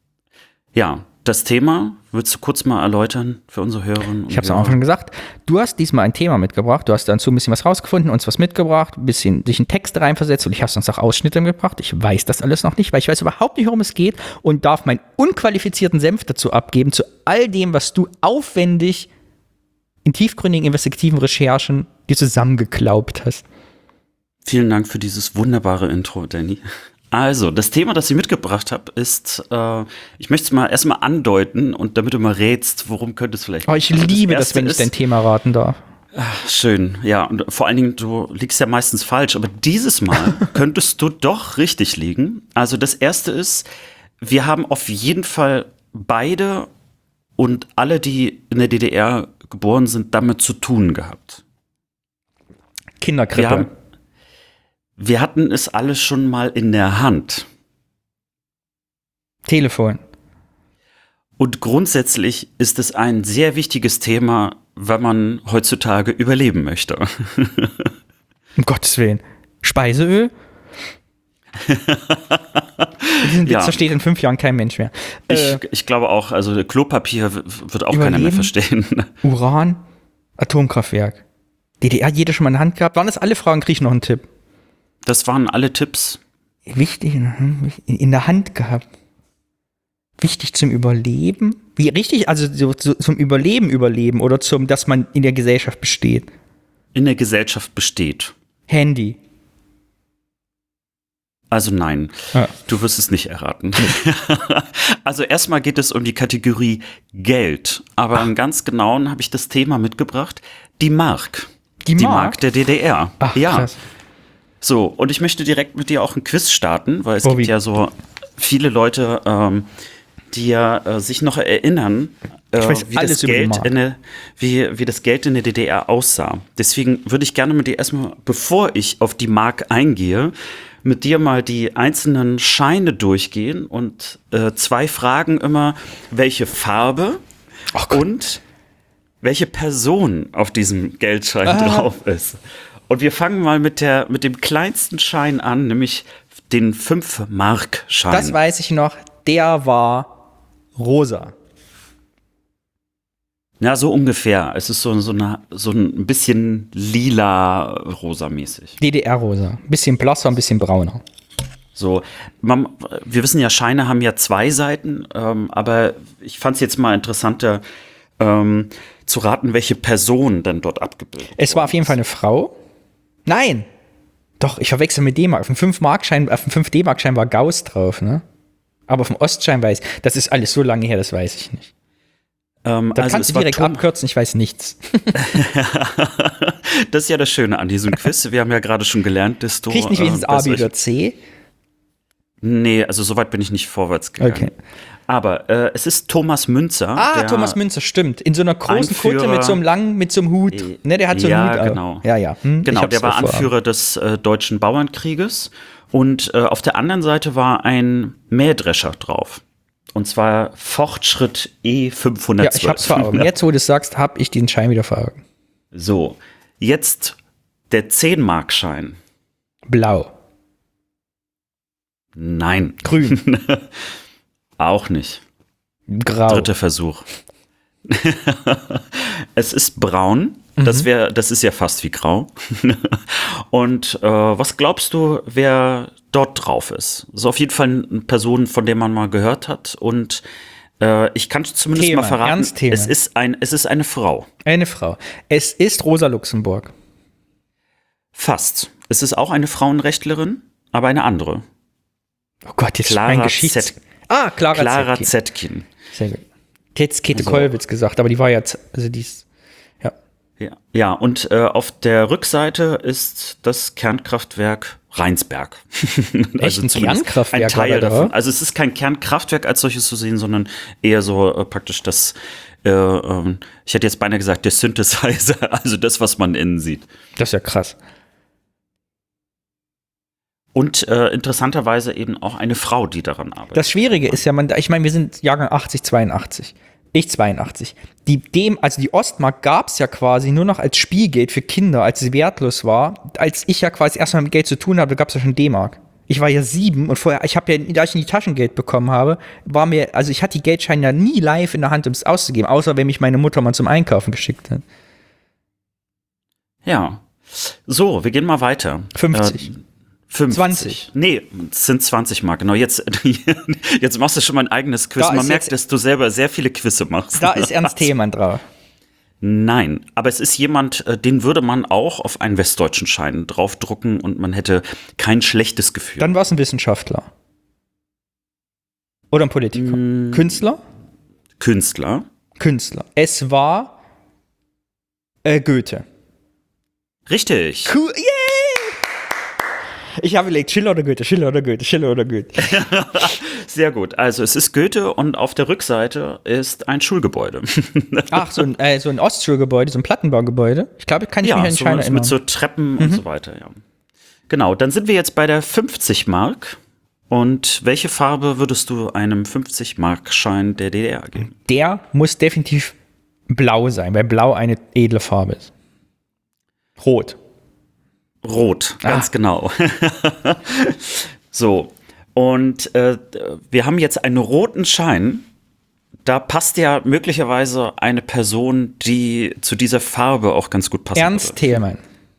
Ja, das Thema willst du kurz mal erläutern für unsere Hörerinnen? Ich habe es am Anfang gesagt. Du hast diesmal ein Thema mitgebracht. Du hast dazu ein bisschen was rausgefunden, uns was mitgebracht, ein bisschen dich in Text reinversetzt und ich habe uns auch Ausschnitte mitgebracht. Ich weiß das alles noch nicht, weil ich weiß überhaupt nicht, worum es geht und darf meinen unqualifizierten Senf dazu abgeben, zu all dem, was du aufwendig in tiefgründigen investigativen Recherchen dir zusammengeklaubt hast. Vielen Dank für dieses wunderbare Intro, Danny. Also, das Thema, das ich mitgebracht habe, ist, ich möchte es mal erstmal andeuten und damit du mal rätst, worum könnte es vielleicht gehen. Oh, ich liebe das, wenn ich dein Thema raten darf. Ach, schön, ja, und vor allen Dingen, du liegst ja meistens falsch, aber dieses Mal könntest du doch richtig liegen. Also das Erste ist, wir haben auf jeden Fall beide und alle, die in der DDR geboren sind, damit zu tun gehabt. Kinderkrippe. Wir hatten es alles schon mal in der Hand. Telefon. Und grundsätzlich ist es ein sehr wichtiges Thema, wenn man heutzutage überleben möchte. Um Gottes Willen. Speiseöl? Diesen Witz versteht in 5 Jahren kein Mensch mehr. Ich glaube auch, also Klopapier wird auch keiner mehr verstehen. Uran, Atomkraftwerk. DDR, jeder schon mal in der Hand gehabt. Waren das alle Fragen? Krieg ich noch einen Tipp? Das waren alle Tipps. Wichtig in der Hand gehabt. Wichtig zum Überleben? Wie richtig? Also so zum Überleben oder zum, dass man in der Gesellschaft besteht? In der Gesellschaft besteht. Handy. Also nein, Du wirst es nicht erraten. Also erstmal geht es um die Kategorie Geld. Aber im ganz Genauen habe ich das Thema mitgebracht. Die Mark. Die Die Mark? Mark der DDR. Ach, ja. krass. So, und ich möchte direkt mit dir auch ein Quiz starten, weil es Oh, gibt wie- ja so viele Leute, die ja sich noch erinnern, Ich weiß wie, alles das über die Geld Mark. wie das Geld in der DDR aussah. Deswegen würde ich gerne mit dir erstmal, bevor ich auf die Mark eingehe, mit dir mal die einzelnen Scheine durchgehen und 2 Fragen immer, welche Farbe Ach Gott. und welche Person auf diesem Geldschein drauf ist. Und wir fangen mal mit dem kleinsten Schein an, nämlich den 5-Mark-Schein. Das weiß ich noch, der war rosa. Ja, so ungefähr. Es ist so ein bisschen lila-rosa-mäßig. DDR-rosa. Ein bisschen blasser, ein bisschen brauner. So, wir wissen ja, Scheine haben ja 2 Seiten, aber ich fand es jetzt mal interessanter, zu raten, welche Person dann dort abgebildet Es war auf jeden Fall eine Frau. Nein! Doch, ich verwechsel mit D-Mark. Auf dem 5-Mark-Schein, auf dem 5-D-Mark-Schein war Gauss drauf, ne? Aber auf dem Ostschein weiß ich. Das ist alles so lange her, das weiß ich nicht. Da kannst du direkt abkürzen, ich weiß nichts. Das ist ja das Schöne an diesem Quiz. Wir haben ja gerade schon gelernt, dass du. Krieg ich nicht wenigstens A, B oder C? Nee, also soweit bin ich nicht vorwärts gegangen. Okay. Aber es ist Thomas Münzer. Ah, Thomas Münzer, stimmt. In so einer großen Kutte Anführer- mit so einem langen, mit so einem Hut. Ne, der hat so einen Ja, Hut. auch. genau. Ja, ja. Ich Genau, hab's der war auch vor. Anführer des Deutschen Bauernkrieges. Und auf der anderen Seite war ein Mähdrescher drauf. Und zwar Fortschritt E512. Ja, ich hab's vor Augen. Jetzt, wo du es sagst, hab ich den Schein wieder vor Augen. So, jetzt der 10-Mark-Schein. Blau. Nein, Grün. auch nicht. Grau. Dritter Versuch. Es ist braun. Das ist ja fast wie grau. Und was glaubst du, wer dort drauf ist? So auf jeden Fall eine Person, von der man mal gehört hat. Und ich kann zumindest Thälmann, mal verraten, Ernst Thälmann. es ist eine Frau. Eine Frau. Es ist Rosa Luxemburg. Fast. Es ist auch eine Frauenrechtlerin, aber eine andere. Oh Gott, jetzt Clara mein Geschichts... Z- Clara Clara Zetkin. Zetkin. Sehr gut. Jetzt Käthe So. Kollwitz gesagt, aber die war jetzt, also die ist, ja. Ja, und auf der Rückseite ist das Kernkraftwerk Rheinsberg. Echt, ein zumindest Kernkraftwerk ein Teil war da davon. drauf? Also es ist kein Kernkraftwerk als solches zu sehen, sondern eher so praktisch das, ich hätte jetzt beinahe gesagt, der Synthesizer, also das, was man innen sieht. Das ist ja krass. Und interessanterweise eben auch eine Frau, die daran arbeitet. Das Schwierige ist ja, ich meine, wir sind Jahrgang 80, 82. Ich 82. Also die Ostmark gab es ja quasi nur noch als Spielgeld für Kinder, als es wertlos war. Als ich ja quasi erstmal mit Geld zu tun habe, gab es ja schon D-Mark. Ich war ja 7 und vorher, da ich nie Taschengeld bekommen habe, also ich hatte die Geldscheine ja nie live in der Hand, um es auszugeben, außer wenn mich meine Mutter mal zum Einkaufen geschickt hat. Ja. So, wir gehen mal weiter. 50. 50. 20. Nee, es sind 20 Mark. Genau, jetzt machst du schon mein eigenes Quiz. Da Man ist merkt, jetzt- dass du selber sehr viele Quizze machst. Da ist Ernst Thälmann drauf. Nein, aber es ist jemand, den würde man auch auf einen westdeutschen Schein draufdrucken und man hätte kein schlechtes Gefühl. Dann war es ein Wissenschaftler. Oder ein Politiker. Künstler? Künstler. Künstler. Es war Goethe. Richtig. Cool. Yay! Ich habe überlegt, Schiller oder Goethe, Schiller oder Goethe, Schiller oder Goethe. Sehr gut. Also es ist Goethe und auf der Rückseite ist ein Schulgebäude. Ach, so ein Ostschulgebäude, so ein Plattenbaugebäude. Ich glaube, kann ich mich an den so Schein erinnern. mit so Treppen und so weiter, ja. Genau, dann sind wir jetzt bei der 50 Mark. Und welche Farbe würdest du einem 50-Mark-Schein der DDR geben? Der muss definitiv blau sein, weil blau eine edle Farbe ist. Rot. Rot, ganz genau. So, und wir haben jetzt einen roten Schein. Da passt ja möglicherweise eine Person, die zu dieser Farbe auch ganz gut passt. Ernst Thälmann.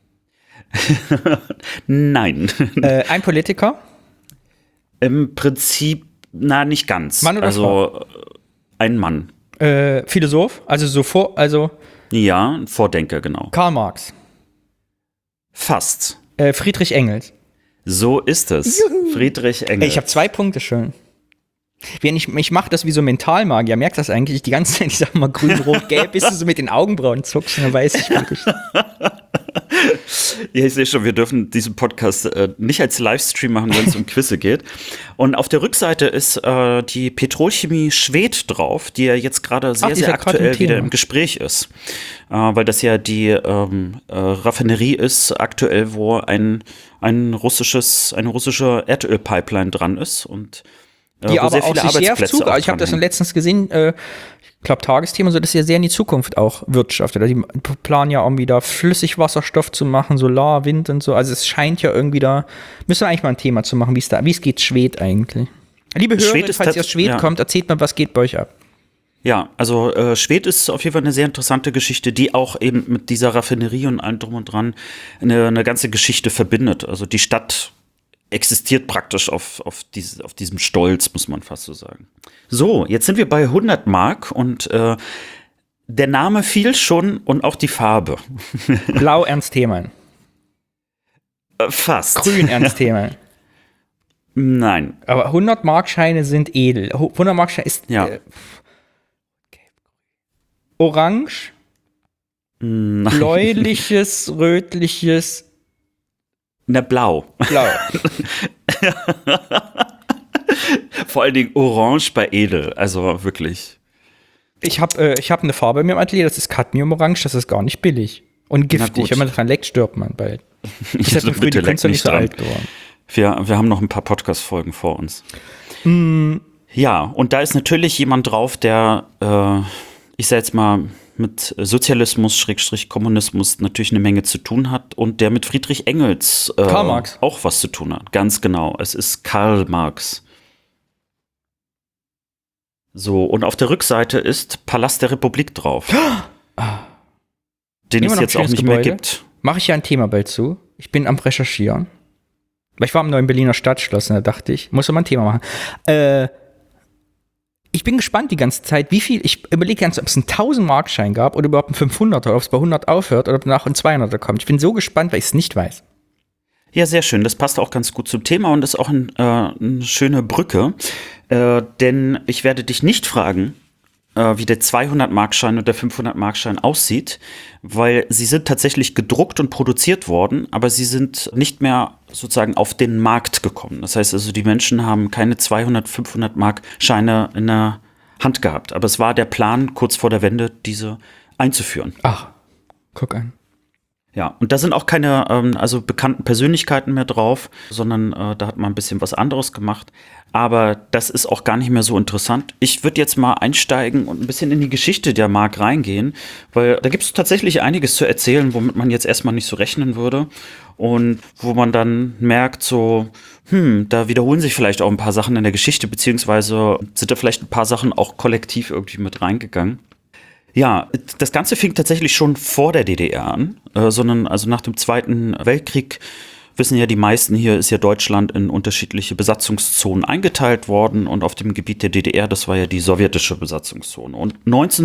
Nein. Ein Politiker. Im Prinzip, nicht ganz. Mann oder also ein Mann. Philosoph. Also Ja, ein Vordenker, genau. Karl Marx. Fast. Friedrich Engels. So ist es. Juhu. Friedrich Engels. Ich habe 2 Punkte schon. Ich mache das wie so Mentalmagier. Merkt das eigentlich die ganze Zeit? Ich sag mal grün, rot, gelb, bis du so mit den Augenbrauen zuckst und dann weiß ich wirklich. Ja, ich sehe schon, wir dürfen diesen Podcast nicht als Livestream machen, wenn es um Quizze geht. Und auf der Rückseite ist die Petrolchemie Schwedt drauf, die ja jetzt gerade sehr aktuell wieder im Gespräch ist. Weil das ja die Raffinerie ist aktuell, wo eine russische Erdölpipeline dran ist und die wo aber sehr viele auch sich Arbeitsplätze sehr ich habe das letztens gesehen, ich glaube Tagesthema, so dass ja sehr in die Zukunft auch wirtschaftet. Also die planen ja irgendwie da Flüssigwasserstoff zu machen, Solar, Wind und so. Also es scheint ja irgendwie da, müssen wir eigentlich mal ein Thema zu machen, wie es geht Schwed eigentlich. Liebe Hörer, falls ihr aus Schwed kommt, erzählt mal, was geht bei euch ab. Ja, also Schwedt ist auf jeden Fall eine sehr interessante Geschichte, die auch eben mit dieser Raffinerie und allem drum und dran eine ganze Geschichte verbindet. Also die Stadt existiert praktisch auf diesem Stolz, muss man fast so sagen. So, jetzt sind wir bei 100 Mark und der Name fiel schon und auch die Farbe. Blau Ernst Thälmann. Fast. Grün Ernst Thälmann. Nein. Aber 100-Markscheine sind edel. 100-Markscheine ist orange, bläuliches, rötliches. Blau. Blau. Vor allen Dingen orange bei edel, also wirklich. Ich hab eine Farbe in meinem Atelier, das ist Cadmium-Orange, das ist gar nicht billig. Und giftig, wenn man dran leckt, stirbt man bald. Ich also bitte leck nicht so alt geworden. Wir haben noch ein paar Podcast-Folgen vor uns. Ja, und da ist natürlich jemand drauf, der, ich sag jetzt mal, mit Sozialismus, Schrägstrich Kommunismus natürlich eine Menge zu tun hat und der mit Friedrich Engels Karl Marx auch was zu tun hat. Ganz genau, es ist Karl Marx. So, und auf der Rückseite ist Palast der Republik drauf. Den es jetzt auch nicht mehr gibt. Mache ich ja ein Thema bald zu. Ich bin am Recherchieren. Weil ich war am neuen Berliner Stadtschloss und da dachte ich, muss doch mal ein Thema machen. Ich bin gespannt die ganze Zeit, wie viel, ich überlege ganz, ob es einen 1000-Markschein gab oder überhaupt einen 500er, ob es bei 100 aufhört oder ob danach ein 200er kommt. Ich bin so gespannt, weil ich es nicht weiß. Ja, sehr schön. Das passt auch ganz gut zum Thema und ist auch eine schöne Brücke. Denn ich werde dich nicht fragen, wie der 200-Markschein und der 500-Markschein aussieht, weil sie sind tatsächlich gedruckt und produziert worden, aber sie sind nicht mehr sozusagen auf den Markt gekommen. Das heißt also, die Menschen haben keine 200, 500-Mark-Scheine in der Hand gehabt. Aber es war der Plan, kurz vor der Wende, diese einzuführen. Ach, guck an. Ja, und da sind auch keine bekannten Persönlichkeiten mehr drauf, sondern da hat man ein bisschen was anderes gemacht. Aber das ist auch gar nicht mehr so interessant. Ich würde jetzt mal einsteigen und ein bisschen in die Geschichte der Mark reingehen, weil da gibt es tatsächlich einiges zu erzählen, womit man jetzt erstmal nicht so rechnen würde. Und wo man dann merkt, so, da wiederholen sich vielleicht auch ein paar Sachen in der Geschichte, beziehungsweise sind da vielleicht ein paar Sachen auch kollektiv irgendwie mit reingegangen. Ja, das Ganze fing tatsächlich schon vor der DDR an, sondern also nach dem Zweiten Weltkrieg, wissen ja die meisten, hier ist ja Deutschland in unterschiedliche Besatzungszonen eingeteilt worden und auf dem Gebiet der DDR, das war ja die sowjetische Besatzungszone. Und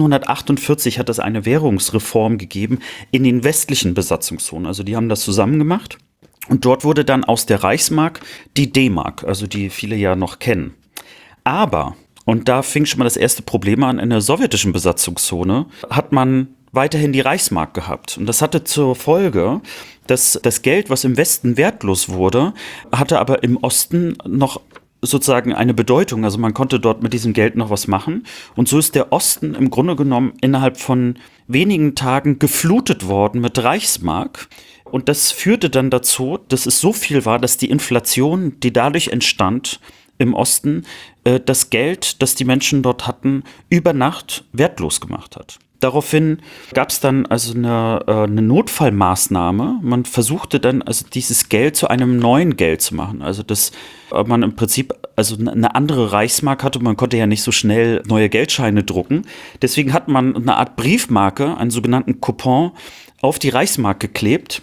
1948 hat es eine Währungsreform gegeben in den westlichen Besatzungszonen, also die haben das zusammen gemacht und dort wurde dann aus der Reichsmark die D-Mark, also die viele ja noch kennen. Aber und da fing schon mal das erste Problem an. In der sowjetischen Besatzungszone hat man weiterhin die Reichsmark gehabt. Und das hatte zur Folge, dass das Geld, was im Westen wertlos wurde, hatte aber im Osten noch sozusagen eine Bedeutung. Also man konnte dort mit diesem Geld noch was machen. Und so ist der Osten im Grunde genommen innerhalb von wenigen Tagen geflutet worden mit Reichsmark. Und das führte dann dazu, dass es so viel war, dass die Inflation, die dadurch entstand, im Osten das Geld, das die Menschen dort hatten, über Nacht wertlos gemacht hat. Daraufhin gab es dann also eine Notfallmaßnahme. Man versuchte dann also dieses Geld zu einem neuen Geld zu machen. Also dass man im Prinzip also eine andere Reichsmark hatte. Man konnte ja nicht so schnell neue Geldscheine drucken. Deswegen hat man eine Art Briefmarke, einen sogenannten Coupon, auf die Reichsmark geklebt.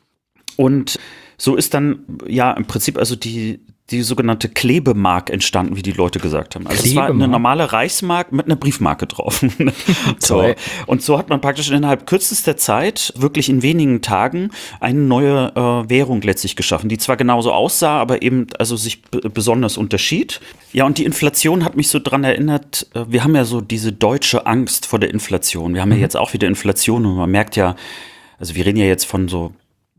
Und so ist dann ja im Prinzip also die sogenannte Klebemark entstanden, wie die Leute gesagt haben. Also es war eine normale Reichsmark mit einer Briefmarke drauf. So. Und so hat man praktisch innerhalb kürzester Zeit, wirklich in wenigen Tagen, eine neue Währung letztlich geschaffen, die zwar genauso aussah, aber eben also sich besonders unterschied. Ja, und die Inflation hat mich so dran erinnert, wir haben ja so diese deutsche Angst vor der Inflation. Wir haben ja jetzt auch wieder Inflation und man merkt ja, also wir reden ja jetzt von so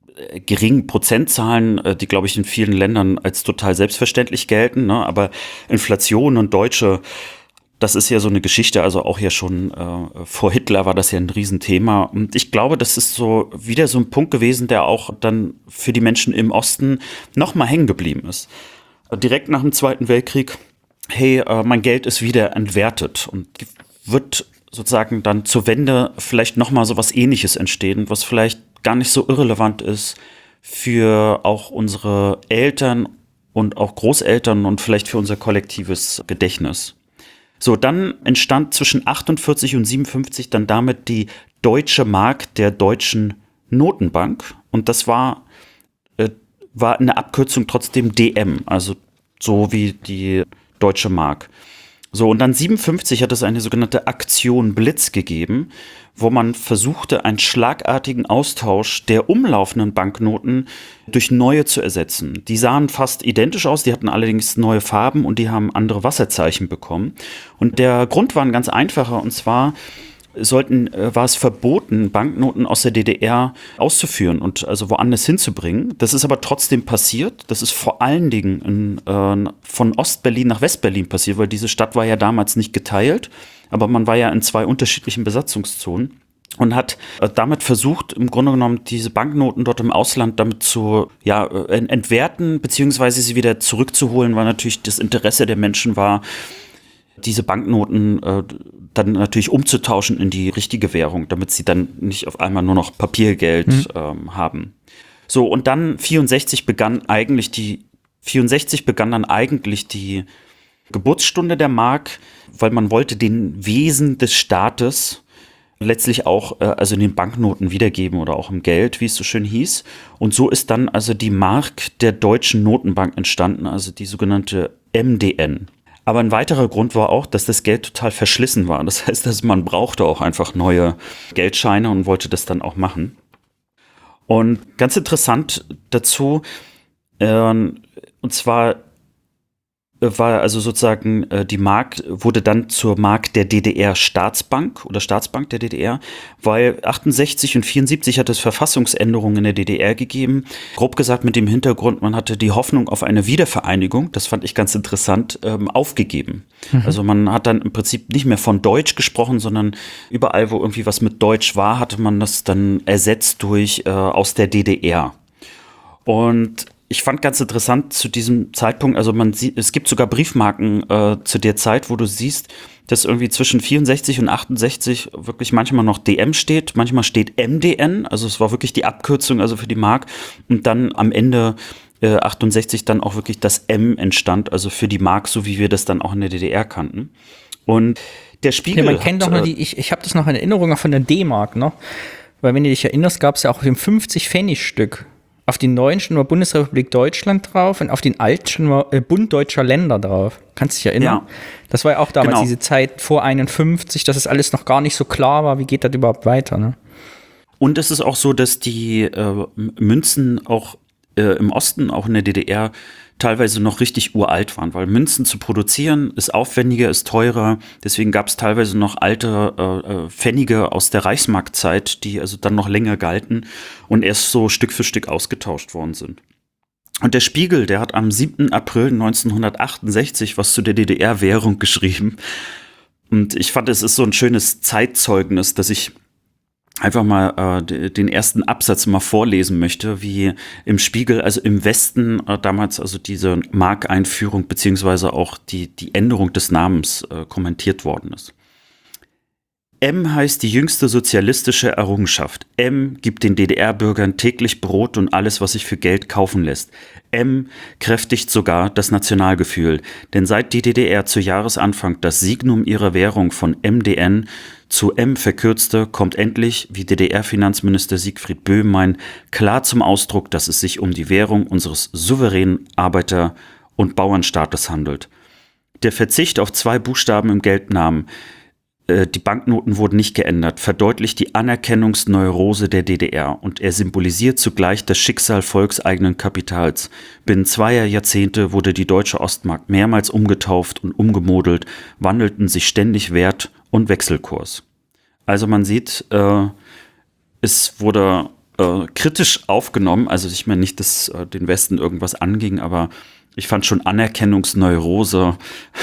geringen Prozentzahlen, die, glaube ich, in vielen Ländern als total selbstverständlich gelten, ne? Aber Inflation und Deutsche, das ist ja so eine Geschichte, also auch ja schon vor Hitler war das ja ein Riesenthema. Und ich glaube, das ist so wieder so ein Punkt gewesen, der auch dann für die Menschen im Osten noch mal hängen geblieben ist. Direkt nach dem Zweiten Weltkrieg, hey, mein Geld ist wieder entwertet und wird sozusagen dann zur Wende vielleicht noch mal so was Ähnliches entstehen, was vielleicht gar nicht so irrelevant ist für auch unsere Eltern und auch Großeltern und vielleicht für unser kollektives Gedächtnis. So, dann entstand zwischen 48 und 57 dann damit die Deutsche Mark der Deutschen Notenbank. Und das war eine Abkürzung trotzdem DM, also so wie die Deutsche Mark. So, und dann 57 hat es eine sogenannte Aktion Blitz gegeben, wo man versuchte, einen schlagartigen Austausch der umlaufenden Banknoten durch neue zu ersetzen. Die sahen fast identisch aus, die hatten allerdings neue Farben und die haben andere Wasserzeichen bekommen. Und der Grund war ein ganz einfacher, und zwar war es verboten, Banknoten aus der DDR auszuführen und also woanders hinzubringen. Das ist aber trotzdem passiert. Das ist vor allen Dingen von Ostberlin nach Westberlin passiert, weil diese Stadt war ja damals nicht geteilt, aber man war ja in 2 unterschiedlichen Besatzungszonen und hat damit versucht, im Grunde genommen diese Banknoten dort im Ausland damit zu entwerten, beziehungsweise sie wieder zurückzuholen, weil natürlich das Interesse der Menschen war, diese Banknoten dann natürlich umzutauschen in die richtige Währung, damit sie dann nicht auf einmal nur noch Papiergeld haben. So, und dann 64 begann dann eigentlich die Geburtsstunde der Mark, weil man wollte den Wesen des Staates letztlich auch also in den Banknoten wiedergeben oder auch im Geld, wie es so schön hieß. Und so ist dann also die Mark der Deutschen Notenbank entstanden, also die sogenannte MDN. Aber ein weiterer Grund war auch, dass das Geld total verschlissen war. Das heißt, also man brauchte auch einfach neue Geldscheine und wollte das dann auch machen. Und ganz interessant dazu, und zwar war also sozusagen die Mark wurde dann zur Mark der DDR Staatsbank oder Staatsbank der DDR, weil 68 und 74 hat es Verfassungsänderungen in der DDR gegeben. Grob gesagt mit dem Hintergrund, man hatte die Hoffnung auf eine Wiedervereinigung, das fand ich ganz interessant, aufgegeben. Also man hat dann im Prinzip nicht mehr von Deutsch gesprochen, sondern überall, wo irgendwie was mit Deutsch war, hatte man das dann ersetzt durch aus der DDR. Und ich fand ganz interessant zu diesem Zeitpunkt, also es gibt sogar Briefmarken zu der Zeit, wo du siehst, dass irgendwie zwischen 64 und 68 wirklich manchmal noch DM steht, manchmal steht MDN, also es war wirklich die Abkürzung also für die Mark, und dann am Ende 68 dann auch wirklich das M entstand, also für die Mark, so wie wir das dann auch in der DDR kannten. Und der Spiegel man kennt doch noch ich habe das noch in Erinnerung von der D-Mark, ne? Weil wenn du dich erinnerst, gab es ja auch im 50-Pfennig-Stück. Auf den neuen schon war Bundesrepublik Deutschland drauf und auf den alten schon war Bund deutscher Länder drauf. Kannst du dich erinnern? Ja. Das war ja auch damals diese Zeit vor 51, dass es alles noch gar nicht so klar war, wie geht das überhaupt weiter, ne? Und es ist auch so, dass die Münzen auch im Osten, auch in der DDR, teilweise noch richtig uralt waren, weil Münzen zu produzieren ist aufwendiger, ist teurer. Deswegen gab es teilweise noch alte Pfennige aus der Reichsmarktzeit, die also dann noch länger galten und erst so Stück für Stück ausgetauscht worden sind. Und der Spiegel, der hat am 7. April 1968 was zu der DDR-Währung geschrieben. Und ich fand, es ist so ein schönes Zeitzeugnis, dass ich einfach mal den ersten Absatz mal vorlesen möchte, wie im Spiegel, also im Westen damals also diese Markeinführung beziehungsweise auch die Änderung des Namens kommentiert worden ist. M heißt die jüngste sozialistische Errungenschaft. M gibt den DDR-Bürgern täglich Brot und alles, was sich für Geld kaufen lässt. M kräftigt sogar das Nationalgefühl, denn seit die DDR zu Jahresanfang das Signum ihrer Währung von MDN zu M verkürzte, kommt endlich, wie DDR-Finanzminister Siegfried Böhm meint, klar zum Ausdruck, dass es sich um die Währung unseres souveränen Arbeiter- und Bauernstaates handelt. Der Verzicht auf 2 Buchstaben im Geldnamen, die Banknoten wurden nicht geändert, verdeutlicht die Anerkennungsneurose der DDR und er symbolisiert zugleich das Schicksal volkseigenen Kapitals. Binnen 2 Jahrzehnte wurde die deutsche Ostmark mehrmals umgetauft und umgemodelt, wandelten sich ständig Wert und Wechselkurs. Also man sieht, es wurde kritisch aufgenommen. Also ich meine nicht, dass den Westen irgendwas anging, aber ich fand schon Anerkennungsneurose,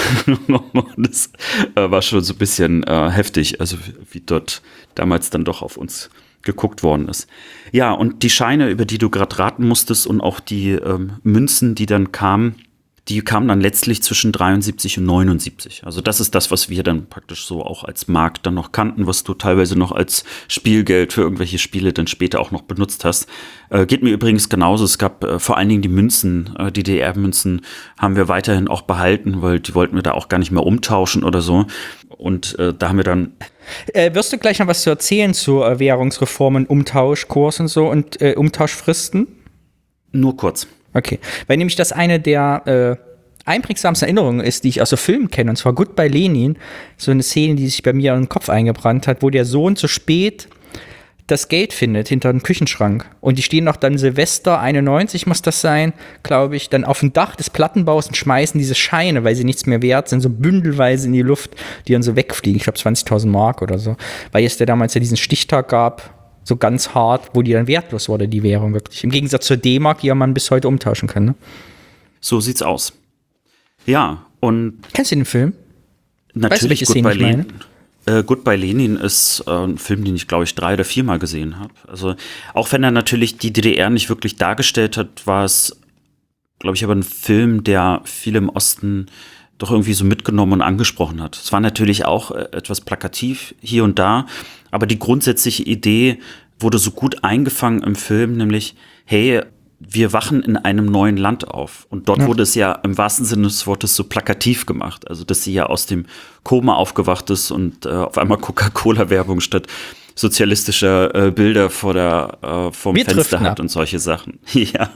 das war schon so ein bisschen heftig, also wie dort damals dann doch auf uns geguckt worden ist. Ja, und die Scheine, über die du gerade raten musstest und auch die Münzen, die dann kamen, die kamen dann letztlich zwischen 73 und 79. Also das ist das, was wir dann praktisch so auch als Markt dann noch kannten, was du teilweise noch als Spielgeld für irgendwelche Spiele dann später auch noch benutzt hast. Geht mir übrigens genauso. Es gab vor allen Dingen die Münzen, die DDR-Münzen haben wir weiterhin auch behalten, weil die wollten wir da auch gar nicht mehr umtauschen oder so. Und da haben wir dann wirst du gleich noch was zu erzählen zu Währungsreformen, Umtauschkurs und so und Umtauschfristen? Nur kurz. Okay, weil nämlich das eine der einprägsamsten Erinnerungen ist, die ich aus so Filmen kenne, und zwar Goodbye Lenin, so eine Szene, die sich bei mir in den Kopf eingebrannt hat, wo der Sohn zu spät das Geld findet hinter dem Küchenschrank und die stehen noch dann Silvester 91 muss das sein, glaube ich, dann auf dem Dach des Plattenbaus und schmeißen diese Scheine, weil sie nichts mehr wert sind, so bündelweise in die Luft, die dann so wegfliegen, ich glaube 20.000 Mark oder so, weil es damals ja diesen Stichtag gab, so ganz hart, wo die dann wertlos wurde, die Währung wirklich. Im Gegensatz zur D-Mark, die ja man bis heute umtauschen kann, ne? So sieht's aus. Ja, und kennst du den Film? natürlich weißt du, Goodbye Lenin. Goodbye Lenin ist ein Film, den ich, glaube ich, 3 oder 4 Mal gesehen habe. Also auch wenn er natürlich die DDR nicht wirklich dargestellt hat, war es, glaube ich, aber ein Film, der viele im Osten doch irgendwie so mitgenommen und angesprochen hat. Es war natürlich auch etwas plakativ hier und da, aber die grundsätzliche Idee wurde so gut eingefangen im Film, nämlich, hey, wir wachen in einem neuen Land auf. Und dort wurde es ja im wahrsten Sinne des Wortes so plakativ gemacht. Also, dass sie ja aus dem Koma aufgewacht ist und auf einmal Coca-Cola-Werbung statt sozialistischer Bilder vorm Fenster hat und solche Sachen. Ja.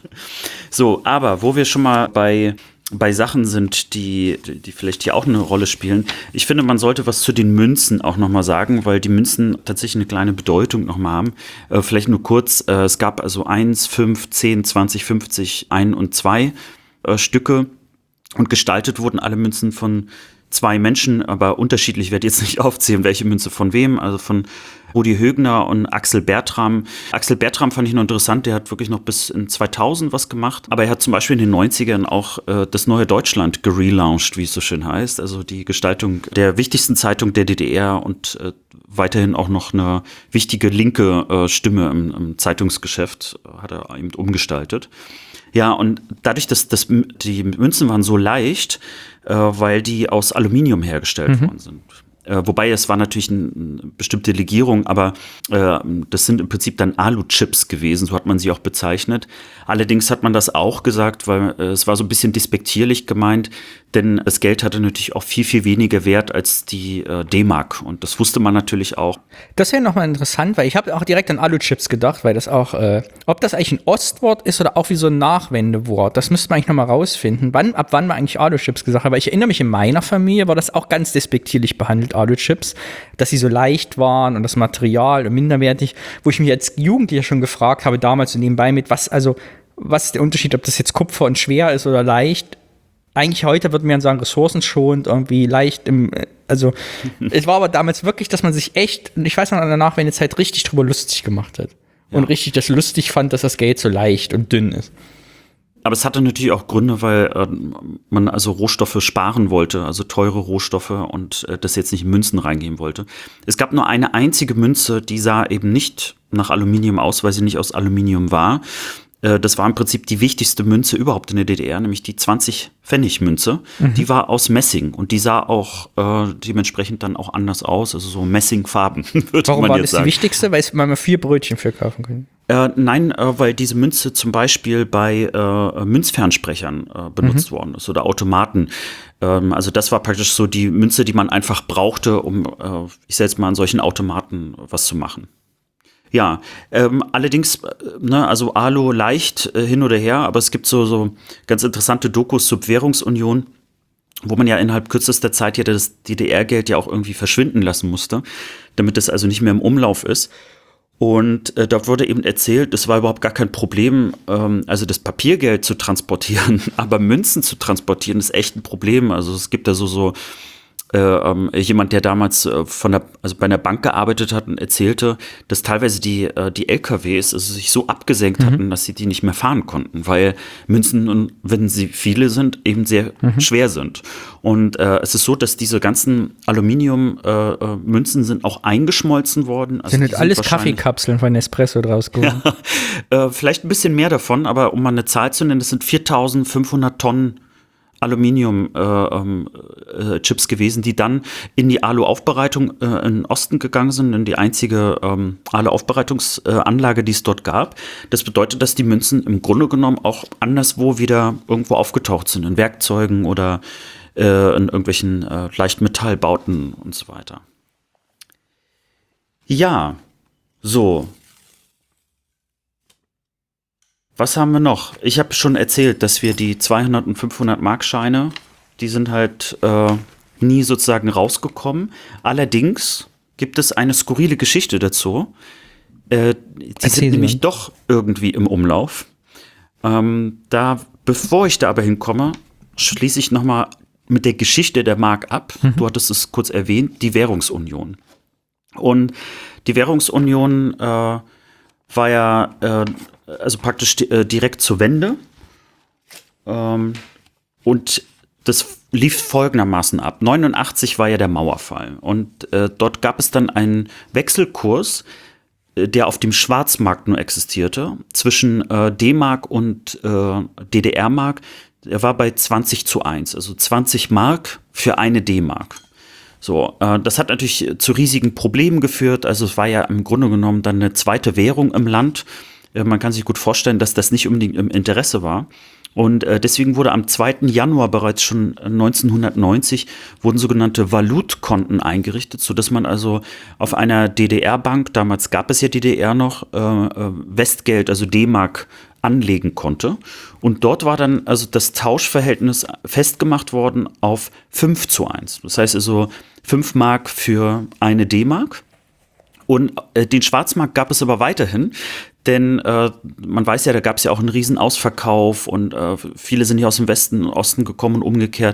So, aber wo wir schon mal bei Sachen sind, die vielleicht hier auch eine Rolle spielen. Ich finde, man sollte was zu den Münzen auch nochmal sagen, weil die Münzen tatsächlich eine kleine Bedeutung nochmal haben. Vielleicht nur kurz, es gab also 1, 5, 10, 20, 50, 1 und 2 Stücke und gestaltet wurden alle Münzen von 2 Menschen, aber unterschiedlich. Ich werde jetzt nicht aufzählen, welche Münze von wem, also von Rudi Högner und Axel Bertram. Axel Bertram fand ich noch interessant, der hat wirklich noch bis in 2000 was gemacht, aber er hat zum Beispiel in den 90ern auch das neue Deutschland gelauncht, wie es so schön heißt, also die Gestaltung der wichtigsten Zeitung der DDR und weiterhin auch noch eine wichtige linke Stimme im Zeitungsgeschäft hat er eben umgestaltet. Ja, und dadurch, dass die Münzen waren so leicht, weil die aus Aluminium hergestellt worden sind. Wobei es war natürlich eine bestimmte Legierung, aber das sind im Prinzip dann Alu-Chips gewesen, so hat man sie auch bezeichnet. Allerdings hat man das auch gesagt, weil es war so ein bisschen despektierlich gemeint, denn das Geld hatte natürlich auch viel, viel weniger Wert als die D-Mark und das wusste man natürlich auch. Das wäre nochmal interessant, weil ich habe auch direkt an Alu-Chips gedacht, weil das auch, ob das eigentlich ein Ostwort ist oder auch wie so ein Nachwendewort, das müsste man eigentlich nochmal rausfinden. Ab wann man eigentlich Alu-Chips gesagt hat, weil ich erinnere mich, in meiner Familie war das auch ganz despektierlich behandelt, Alu-Chips, dass sie so leicht waren und das Material und minderwertig, wo ich mich als Jugendlicher schon gefragt habe, damals so nebenbei mit, was ist der Unterschied, ob das jetzt Kupfer und schwer ist oder leicht? Eigentlich heute würde man sagen, ressourcenschonend, irgendwie leicht also es war aber damals wirklich, dass man sich echt, ich weiß noch, an der Nachwendezeit richtig drüber lustig gemacht hat. Ja. Und richtig das lustig fand, dass das Geld so leicht und dünn ist. Aber es hatte natürlich auch Gründe, weil man also Rohstoffe sparen wollte, also teure Rohstoffe und das jetzt nicht in Münzen reingeben wollte. Es gab nur eine einzige Münze, die sah eben nicht nach Aluminium aus, weil sie nicht aus Aluminium war. Das war im Prinzip die wichtigste Münze überhaupt in der DDR, nämlich die 20-Pfennig-Münze. Die war aus Messing und die sah auch dementsprechend dann auch anders aus, also so Messingfarben, würde man jetzt sagen. Warum war das die wichtigste? Weil man 4 Brötchen für kaufen können. Nein, weil diese Münze zum Beispiel bei Münzfernsprechern benutzt worden ist oder Automaten. Also das war praktisch so die Münze, die man einfach brauchte, um, ich sag jetzt mal, an solchen Automaten was zu machen. Ja, allerdings, also Alu leicht hin oder her, aber es gibt so ganz interessante Dokus zur Währungsunion, wo man ja innerhalb kürzester Zeit ja das DDR-Geld ja auch irgendwie verschwinden lassen musste, damit es also nicht mehr im Umlauf ist. Und dort wurde eben erzählt, es war überhaupt gar kein Problem, also das Papiergeld zu transportieren, aber Münzen zu transportieren ist echt ein Problem. Also es gibt da so jemand, der damals bei einer Bank gearbeitet hat und erzählte, dass teilweise die LKWs also sich so abgesenkt hatten, dass sie die nicht mehr fahren konnten, weil Münzen, wenn sie viele sind, eben sehr schwer sind. Und es ist so, dass diese ganzen Aluminium-Münzen sind auch eingeschmolzen worden. Also sind nicht alles Kaffeekapseln von Nespresso draus geworden? Vielleicht ein bisschen mehr davon, aber um mal eine Zahl zu nennen, das sind 4.500 Tonnen Aluminium-Chips gewesen, die dann in die Alu-Aufbereitung in den Osten gegangen sind, in die einzige Alu-Aufbereitungsanlage, die es dort gab. Das bedeutet, dass die Münzen im Grunde genommen auch anderswo wieder irgendwo aufgetaucht sind, in Werkzeugen oder in irgendwelchen Leichtmetallbauten und so weiter. Ja, so. Was haben wir noch? Ich habe schon erzählt, dass wir die 200 und 500 Markscheine, die sind halt nie sozusagen rausgekommen. Allerdings gibt es eine skurrile Geschichte dazu. Die sind nämlich doch irgendwie im Umlauf. Bevor ich da aber hinkomme, schließe ich noch mal mit der Geschichte der Mark ab. Du hattest es kurz erwähnt, die Währungsunion. Und die Währungsunion war ja also praktisch direkt zur Wende. Und das lief folgendermaßen ab. 89 war ja der Mauerfall. Und dort gab es dann einen Wechselkurs, der auf dem Schwarzmarkt nur existierte, zwischen D-Mark und DDR-Mark. Er war bei 20:1, also 20 Mark für eine D-Mark. So, das hat natürlich zu riesigen Problemen geführt. Also es war ja im Grunde genommen dann eine zweite Währung im Land. Man kann sich gut vorstellen, dass das nicht unbedingt im Interesse war. Und deswegen wurde am 2. Januar bereits schon 1990 wurden sogenannte Valutkonten eingerichtet, sodass man also auf einer DDR-Bank, damals gab es ja DDR noch, Westgeld, also D-Mark, anlegen konnte. Und dort war dann also das Tauschverhältnis festgemacht worden auf 5:1. Das heißt also 5 Mark für eine D-Mark. Und den Schwarzmarkt gab es aber weiterhin, denn man weiß ja, da gab es ja auch einen riesen Ausverkauf und viele sind hier aus dem Westen und Osten gekommen und umgekehrt,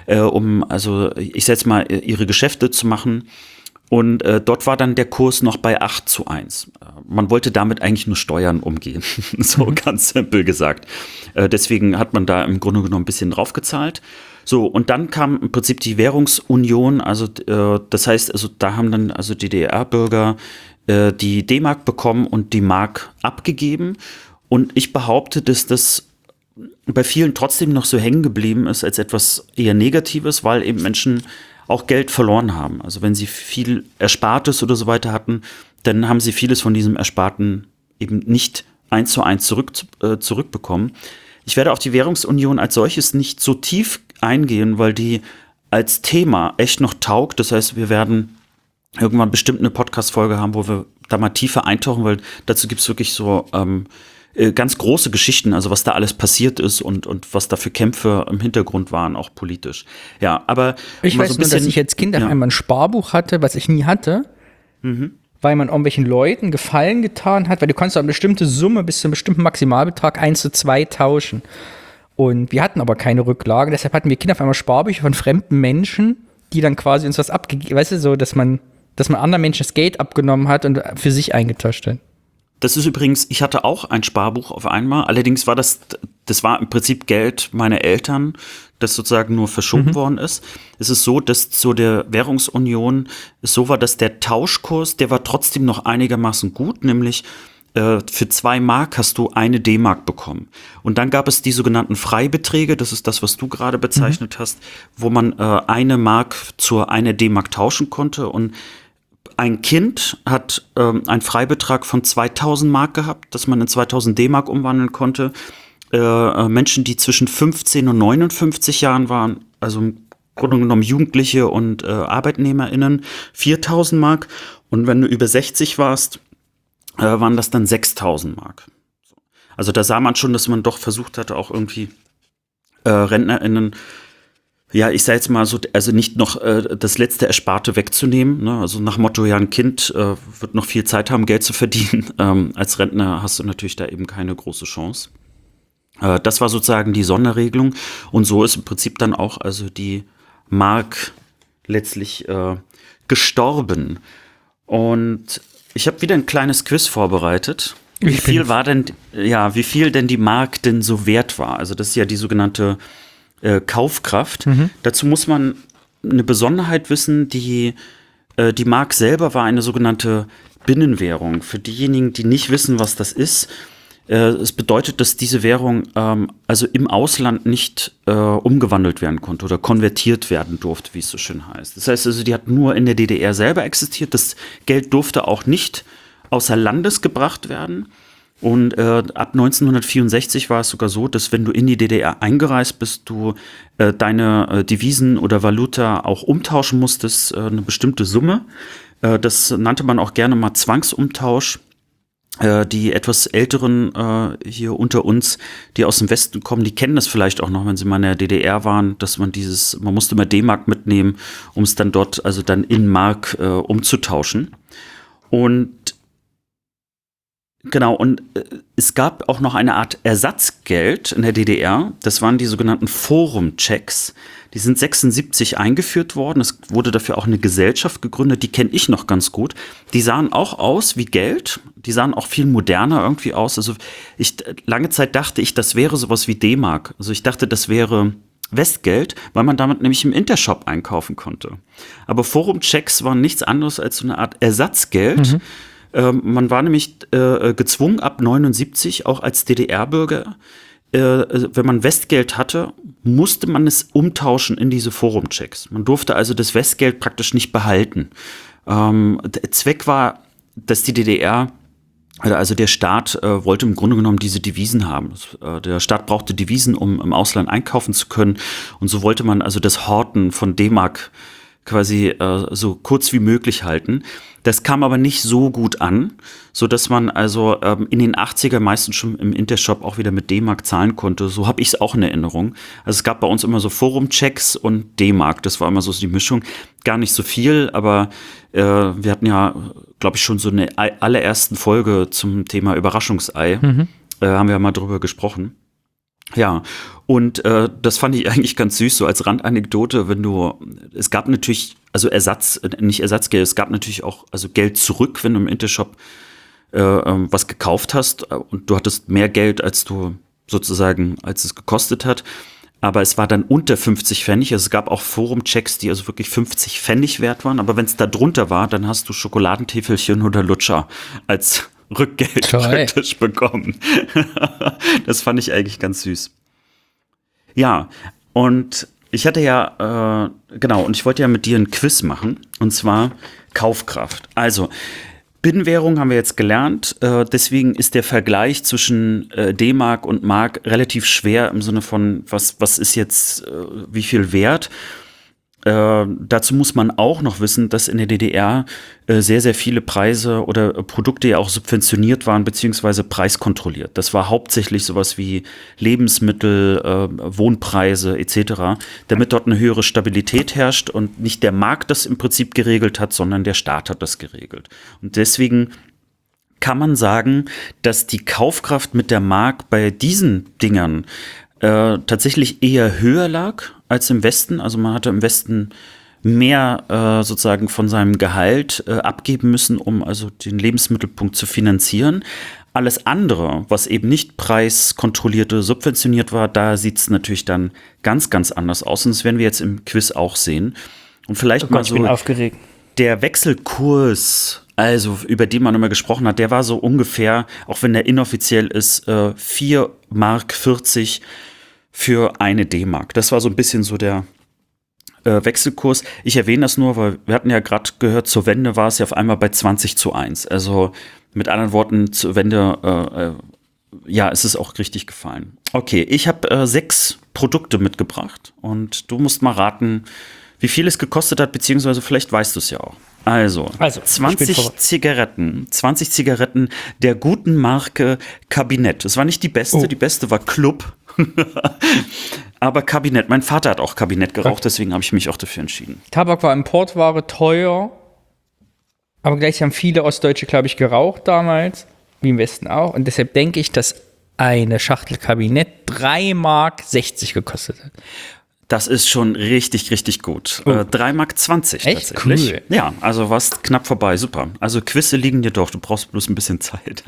um, also ich sag jetzt mal, ihre Geschäfte zu machen. Und dort war dann der Kurs noch bei 8:1. Man wollte damit eigentlich nur Steuern umgehen, so ganz simpel gesagt. Deswegen hat man da im Grunde genommen ein bisschen draufgezahlt. So, und dann kam im Prinzip die Währungsunion, also das heißt, also da haben dann also die DDR-Bürger die D-Mark bekommen und die Mark abgegeben. Und ich behaupte, dass das bei vielen trotzdem noch so hängen geblieben ist als etwas eher Negatives, weil eben Menschen auch Geld verloren haben. Also wenn sie viel Erspartes oder so weiter hatten, dann haben sie vieles von diesem Ersparten eben nicht 1:1 zurückbekommen. Ich werde auf die Währungsunion als solches nicht so tief eingehen, weil die als Thema echt noch taugt. Das heißt, wir werden irgendwann bestimmt eine Podcast-Folge haben, wo wir da mal tiefer eintauchen, weil dazu gibt es wirklich so ganz große Geschichten, also was da alles passiert ist und was da für Kämpfe im Hintergrund waren, auch politisch. Ja, aber ich weiß so nur, dass ich als Kind auf einmal ein Sparbuch hatte, was ich nie hatte, weil man irgendwelchen Leuten Gefallen getan hat, weil du konntest eine bestimmte Summe bis zu einem bestimmten Maximalbetrag 1:2 tauschen. Und wir hatten aber keine Rücklage, deshalb hatten wir Kinder auf einmal Sparbücher von fremden Menschen, die dann quasi uns was abgegeben, weißt du, so, dass man anderen Menschen das Geld abgenommen hat und für sich eingetascht hat. Das ist übrigens, ich hatte auch ein Sparbuch auf einmal, allerdings war das war im Prinzip Geld meiner Eltern, das sozusagen nur verschoben worden ist. Es ist so, dass zu der Währungsunion es so war, dass der Tauschkurs, der war trotzdem noch einigermaßen gut, nämlich für 2 Mark hast du eine D-Mark bekommen. Und dann gab es die sogenannten Freibeträge, das ist das, was du gerade bezeichnet hast, wo man eine Mark zur eine D-Mark tauschen konnte. Und ein Kind hat einen Freibetrag von 2000 Mark gehabt, dass man in 2000 D-Mark umwandeln konnte. Menschen, die zwischen 15 und 59 Jahren waren, also im Grunde genommen Jugendliche und ArbeitnehmerInnen, 4000 Mark. Und wenn du über 60 warst, waren das dann 6.000 Mark. Also da sah man schon, dass man doch versucht hatte, auch irgendwie RentnerInnen, ja, ich sage jetzt mal so, also nicht noch das letzte Ersparte wegzunehmen. Ne? Also nach Motto, ja, ein Kind wird noch viel Zeit haben, Geld zu verdienen. Als Rentner hast du natürlich da eben keine große Chance. Das war sozusagen die Sonderregelung. Und so ist im Prinzip dann auch also die Mark letztlich gestorben. Und ich habe wieder ein kleines Quiz vorbereitet. Wie viel denn die Mark denn so wert war? Also das ist ja die sogenannte Kaufkraft. Dazu muss man eine Besonderheit wissen, die Mark selber war eine sogenannte Binnenwährung. Für diejenigen, die nicht wissen, was das ist, es bedeutet, dass diese Währung also im Ausland nicht umgewandelt werden konnte oder konvertiert werden durfte, wie es so schön heißt. Das heißt also, die hat nur in der DDR selber existiert. Das Geld durfte auch nicht außer Landes gebracht werden. Und ab 1964 war es sogar so, dass wenn du in die DDR eingereist bist, du deine Devisen oder Valuta auch umtauschen musstest, eine bestimmte Summe. Das nannte man auch gerne mal Zwangsumtausch. Die etwas Älteren hier unter uns, die aus dem Westen kommen, die kennen das vielleicht auch noch, wenn sie mal in der DDR waren, dass man man musste immer D-Mark mitnehmen, um es dann dort, also dann in Mark umzutauschen. Und genau, und es gab auch noch eine Art Ersatzgeld in der DDR. Das waren die sogenannten Forum-Checks. Die sind 1976 eingeführt worden. Es wurde dafür auch eine Gesellschaft gegründet. Die kenne ich noch ganz gut. Die sahen auch aus wie Geld. Die sahen auch viel moderner irgendwie aus. Also lange Zeit dachte ich, das wäre sowas wie D-Mark. Also ich dachte, das wäre Westgeld, weil man damit nämlich im Intershop einkaufen konnte. Aber Forum-Checks waren nichts anderes als so eine Art Ersatzgeld. Man war nämlich gezwungen, ab 79 auch als DDR-Bürger, wenn man Westgeld hatte, musste man es umtauschen in diese Forum-Checks. Man durfte also das Westgeld praktisch nicht behalten. Der Zweck war, dass die DDR, also der Staat wollte im Grunde genommen diese Devisen haben. Der Staat brauchte Devisen, um im Ausland einkaufen zu können. Und so wollte man also das Horten von D-Mark quasi so kurz wie möglich halten. Das kam aber nicht so gut an, so dass man also in den 80er meistens schon im Intershop auch wieder mit D-Mark zahlen konnte. So habe ich es auch in Erinnerung. Also es gab bei uns immer so Forum-Checks und D-Mark. Das war immer so die Mischung. Gar nicht so viel, aber wir hatten ja, glaube ich, schon so eine allerersten Folge zum Thema Überraschungsei. Haben wir ja mal drüber gesprochen. Ja, und das fand ich eigentlich ganz süß, so als Randanekdote, es gab natürlich, also nicht Ersatzgeld, es gab natürlich auch also Geld zurück, wenn du im Intershop was gekauft hast und du hattest mehr Geld, als es gekostet hat. Aber es war dann unter 50 Pfennig. Also es gab auch Forum-Checks, die also wirklich 50 Pfennig wert waren. Aber wenn es da drunter war, dann hast du Schokoladentäfelchen oder Lutscher als Rückgeld praktisch bekommen. Das fand ich eigentlich ganz süß. Ja, und ich hatte ja, und ich wollte ja mit dir ein Quiz machen, und zwar Kaufkraft. Also, Binnenwährung haben wir jetzt gelernt, deswegen ist der Vergleich zwischen D-Mark und Mark relativ schwer im Sinne von, was ist jetzt wie viel wert? Dazu muss man auch noch wissen, dass in der DDR sehr, sehr viele Preise oder Produkte ja auch subventioniert waren, beziehungsweise preiskontrolliert. Das war hauptsächlich sowas wie Lebensmittel, Wohnpreise etc., damit dort eine höhere Stabilität herrscht und nicht der Markt das im Prinzip geregelt hat, sondern der Staat hat das geregelt. Und deswegen kann man sagen, dass die Kaufkraft mit der Mark bei diesen Dingern tatsächlich eher höher lag als im Westen. Also man hatte im Westen mehr sozusagen von seinem Gehalt abgeben müssen, um also den Lebensmittelpunkt zu finanzieren. Alles andere, was eben nicht preiskontrolliert oder subventioniert war, da sieht es natürlich dann ganz, ganz anders aus. Und das werden wir jetzt im Quiz auch sehen. Und vielleicht mal so, ich bin aufgeregt. Der Wechselkurs, also über den man immer gesprochen hat, der war so ungefähr, auch wenn der inoffiziell ist, 4,40 Mark für eine D-Mark. Das war so ein bisschen so der Wechselkurs. Ich erwähne das nur, weil wir hatten ja gerade gehört, zur Wende war es ja auf einmal bei 20:1. Also mit anderen Worten, zur Wende, ist es auch richtig gefallen. Okay, ich habe 6 Produkte mitgebracht und du musst mal raten, wie viel es gekostet hat, beziehungsweise vielleicht weißt du es ja auch. Also 20 Zigaretten der guten Marke Kabinett. Es war nicht die beste, die beste war Club. Aber Kabinett, mein Vater hat auch Kabinett geraucht, deswegen habe ich mich auch dafür entschieden. Tabak war Importware, teuer, aber gleich haben viele Ostdeutsche, glaube ich, geraucht damals, wie im Westen auch. Und deshalb denke ich, dass eine Schachtel Kabinett 3,60 Mark gekostet hat. Das ist schon richtig, richtig gut. 3,20 Mark Echt tatsächlich. cool. Ja, also warst knapp vorbei, super. Also Quizze liegen dir doch, du brauchst bloß ein bisschen Zeit.